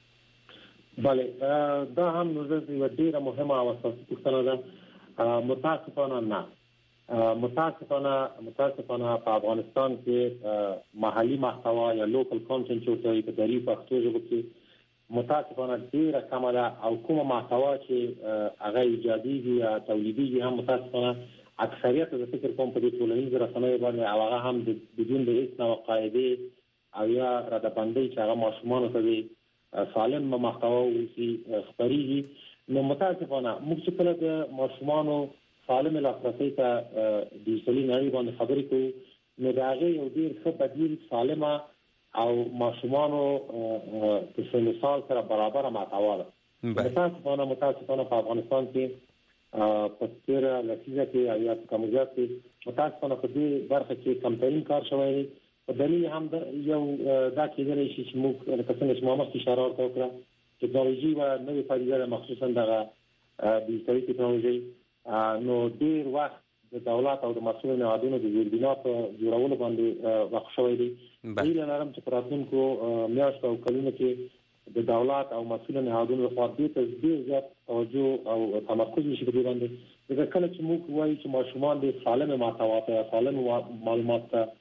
بله دا هم یوه ډېره مهمه او اساسي پوښتنه ده. متاسفانه نه، متاسفانه په افغانستان کې محلي محتوا یا لوکل کانټنټ چې ورته وایي په دري پښتو ژبه کې متاسفانه ډېره کمه ده او کومه محتوا چې هغه ایجادیږي یا تولیدیږي هم متاسفانه اکثریت زه فکر کوم په دې ټولنیزو رسنیو باندې او هغه هم بدون د هیڅ نوع قاعدې او یا ردبندۍ چې هغه ماشومانو ته د سالم محتوا اوسي خپرېږي. نو متاسفانه موږ چې کله د ماشومانو سالم لاسرسي ته ډیجیټلي نړۍ باندې خبرې کوو نو د هغې یو ډېر ښه بدیل سالمه او ماشومانو د سن سال سره برابره محتوا ده. متاسفانه په افغانستان کې په تېره لسیزه کې او یا په کمزیات کې متاسفانه په دې برخه کې کمترین کار شوی دی. په دلیل هم یو دا کېدلی شي چې موږ لکه څنګه چې ما مخکې اشاره ورته وکړه ټکنالوژي به نوې پدیده ده، مخصوصا دغه ډیجیټلي ټکنالوژي. نو ډېر وخت د دولت او د مسؤلو نهادونو د زیربنا په جوړولو باندې وقف شوی دی. هیله لرم چې په راتلونکو میاشتو او کلونو کې د دولت او مسؤلو نهادونو لخوا دې ته ډېر زیات توجه او تمرکز وشي په دې باندې. ځکه کله چې موږ وایو چې ماشومان د سالمې محتوا ته یا سالمو معلوماتو ته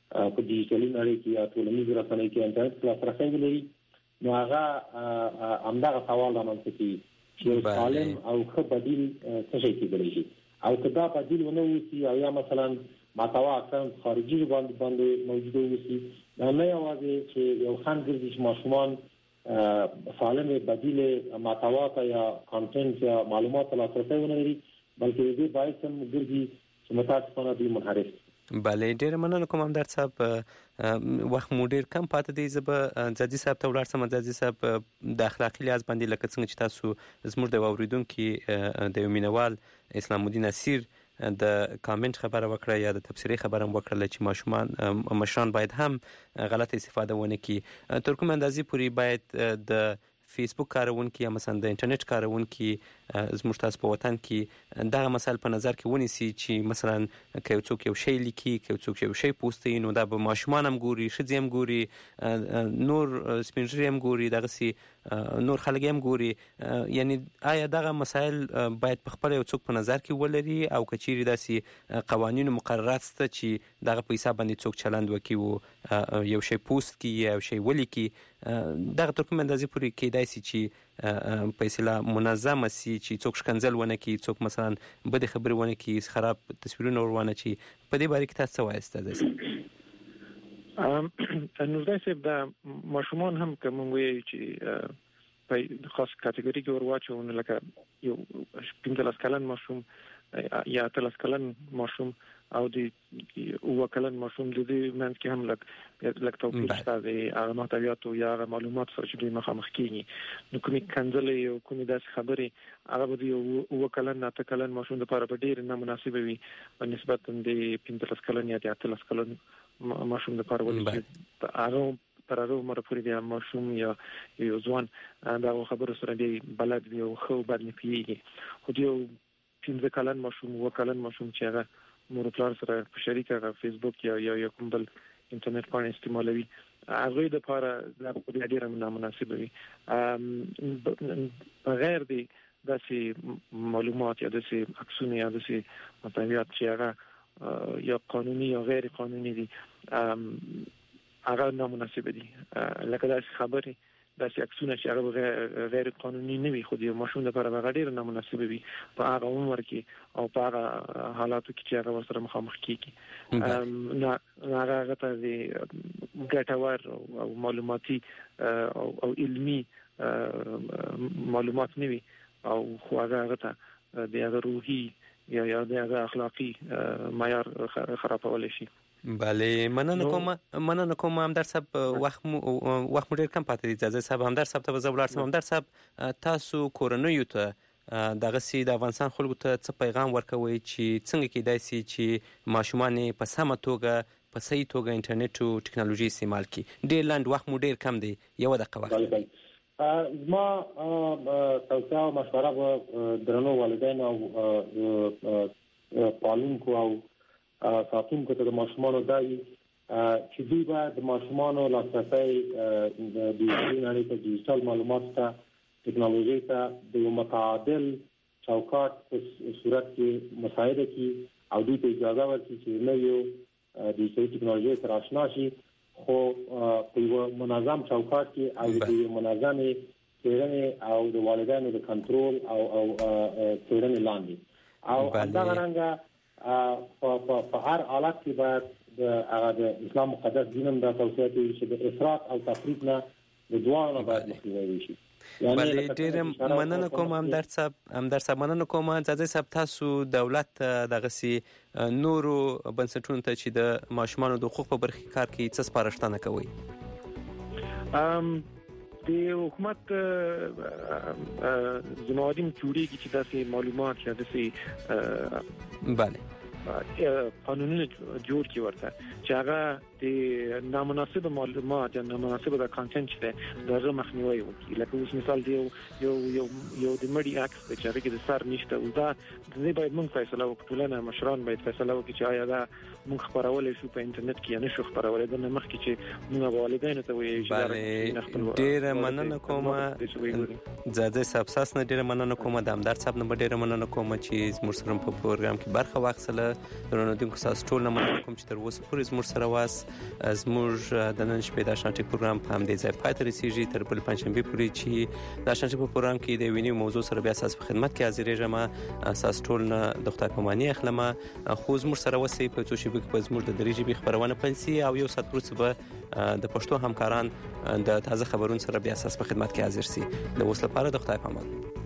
په ډیجیټلي نړۍ کې یا ټولنیزو رسنیو کې انټرنیټ لاسرسی ولري نو هغه همدغه سوال رامنځته کوي چې سالم او ښه بدیل څه شي کېدلی شي او که دا بدیل ونه اوسي او یا مثلا محتوا اکاونټ خارجي باندې موجود اوسي دا نه یوازې چې یو خنډ ګرځي چې ماشومان سالم بدیل محتوا ته یا کانټنټ یا معلومات لاسرسی ونه لري بلکې دې باعث هم ګرځي چې متاسفانه دوی منحرف بله ډېر مننه کوم همدرد صاحب وخت مو ډېر کم پاتې دی زه به ځاځي صاحب ته ولاړ شم. ځاځي صاحب د اخلاقي لحاظ باندې لکه څنګه چې تاسو زموږ د واوریدونکي د یو مینوال اسلام الدین اسیر د کامنټ خبره وکړه یا د تبصرې خبره هم وکړله چې مشران باید هم غلط استفاده ونه کړي. تر کومه اندازې پورې باید د فیسبوک کارونکي یا مثلا د انټرنیټ کارونکي زموږ تاسو په وطن کې دغه مسایل په نظر کې ونیسي چې مثلا که یو څوک یو شی لیکي که یو څوک یو شی پوسټوي نو دا به ماشومان هم ګوري ښځې هم ګوري نور سپین ږیري هم ګوري دغسې نور خلک هم ګوري یعنی آیا دغه مسایل باید په خپله یو څوک په نظر کې ولري او که چیرې داسې قوانین مقررات شته چې دغه په حساب باندې څوک چلند وکړي او یو شی پوسټ کړي یا یو شی ولیکي دغه تر کومه اندازې پورې کېدای شي چې په اصطلاح منظمه سي چې څوک ښکنځل ونه کړي څوک مثلا بدې خبرې ونه کړي خراب تصویرونه ور ونه کړي په دې باره کې تاسو څه وایاست نو داسې د ماشومان هم که موږ وایو چې په خاص کاتګوري کې ور واچو نو لکه یو 15 کلن ماشوم یا 13 کلن ماشوم او د وکلن ماشوم د دې منځ کې هم لکه توپیر شته د هغه محتویاتو یا هغه معلومات سره چې دوی مخامخ کېږي نو کومې کنځلې او کومې داسې خبرې هغه به د یو وکلن اته کلن ماشوم لپاره به ډېرې نامناسبه وي په نسبت د 15 کلن یا 13 کلن ماشوم لپاره ولې هغه تر هغه عمر پورې د ماشوم یا یو ځوان دا خبرو سره دی بلد دی او خو بد نه پیږي خو یو 15 کلن ماشوم وکلن ماشوم چې هغه مور پلار سره په شریکه فیسبوک یا کوم بل انټرنیټ باندې استعمالوي هغه د لپاره دا ډېر نامناسب وي بغیر د داسې معلومات یا داسې عکسونه یا داسې محتویات چې هغه یا قانوني یا غیر قانوني دي هغه نامناسب دي لکه داسې خبرې داسې عکسونه چې هغه غیر قانوني نه وي خو د ماشوم لپاره هغه ډېر نامناسب وي په هغه عمر کې او په هغه حالاتو کې چې هغه ورسره مخامخ کېږي نه هغه ته د ګټور او معلوماتي او علمي معلومات نه وي او خو هغه ته د هغه روحي یا د هغه اخلاقي معیار خرابولی شي. بله مننه کوم همدرد صاحب وخت مو ډېر کم پاتې دی. ځاځي صاحب همدرد صاحب ته به زه ولاړ شم. همدرد صاحب تاسو کورنیو ته دغسې د افغانستان خلکو ته څه پیغام ورکوئ چې څنګه کېدای شي چې ماشومان په سمه توګه په صحیح توګه انټرنیټ او ټکنالوژي استعمال کړي؟ ډېر لنډ وخت مو ډېر کم دی یوه دقیقه وخت. زما توصیه او مشوره به درنو والدین او پالونکو او ساتونکو ته د ماشومانو دا وي چې دوی باید د ماشومانو لاسرسی د ډیجیټل نړۍ ته ډیجیټل معلوماتو ته ټکنالوژي ته د یو متعادل چوکاټ په صورت کې مساعده کړي او دوی ته اجازه ورکړي چې نویو ډیجیټل ټکنالوژي سره آشنا شي خو په یو منظم چوکاټ کې او د یو منظمې څېړنې او د والدینو د کنټرول او څېړنې لاندې او همدغه رنګه په هر حالت کې باید د اسلام مقدس دین هم دا توصیه کوي چې د افراط او تفریط نه د دواړو نه باید مخنیوی وشي. بله ډېر مننه کوم همدرد صاحب مننه کوم. ځاځي صاحب تاسو دولت دغسې نورو بنسټونو ته چې د ماشومانو د حقوق په برخه کې کار کوي څه سپارښتنه کوئ؟ د حکومت ذمہواری جوړیږي چې داسې معلومات یا داسې بله قانونونه جوړ کړي ورته چې هغه د نامناسب معلومات یا نامناسب د کانټنټ چې دغه مخنیوي وکړي. لکه اوس مثال دی یو د مړی عکس چې هغه کې د سر نشته او دا د باید موږ فیصله وکړو ټولنه مشران باید فیصله وکړي چې آیا دا موږ خبرولای شو په انټرنیټ کې یا نه شو خبرولای د مخکې چې موږ والدینو ته وایي چې ډېر مننه کوم ځاځي صاحب تاسو نه ډېر مننه کوم. د همدرد صاحب نه ډېر مننه کوم چې زموږ سره په پروګرام کې برخه واخیستله. درنوونکو تاسو ټول نه مننه کوم چې تر اوسه پورې زموږ سره واست. زموږ د نن شپې د آشنا ټک پروګرام په همدې ځای پای ته رسیږي تر بل پنځشنبه پورې چې د آشنا ټک پروګرام کې د ویني موضوع سره بیا تاسو په خدمت کې حاضرېږم. تاسو ټول نه د خدای په مانی اخلم. خو زموږ سره وسی په څو شپې کې زموږ د درې ژبې خبرونه پنسي او یو سات وروسته به د پښتو همکاران د تازه خبرونو سره بیا تاسو په خدمت کې حاضر سي. د اوس لپاره د خدای په امان.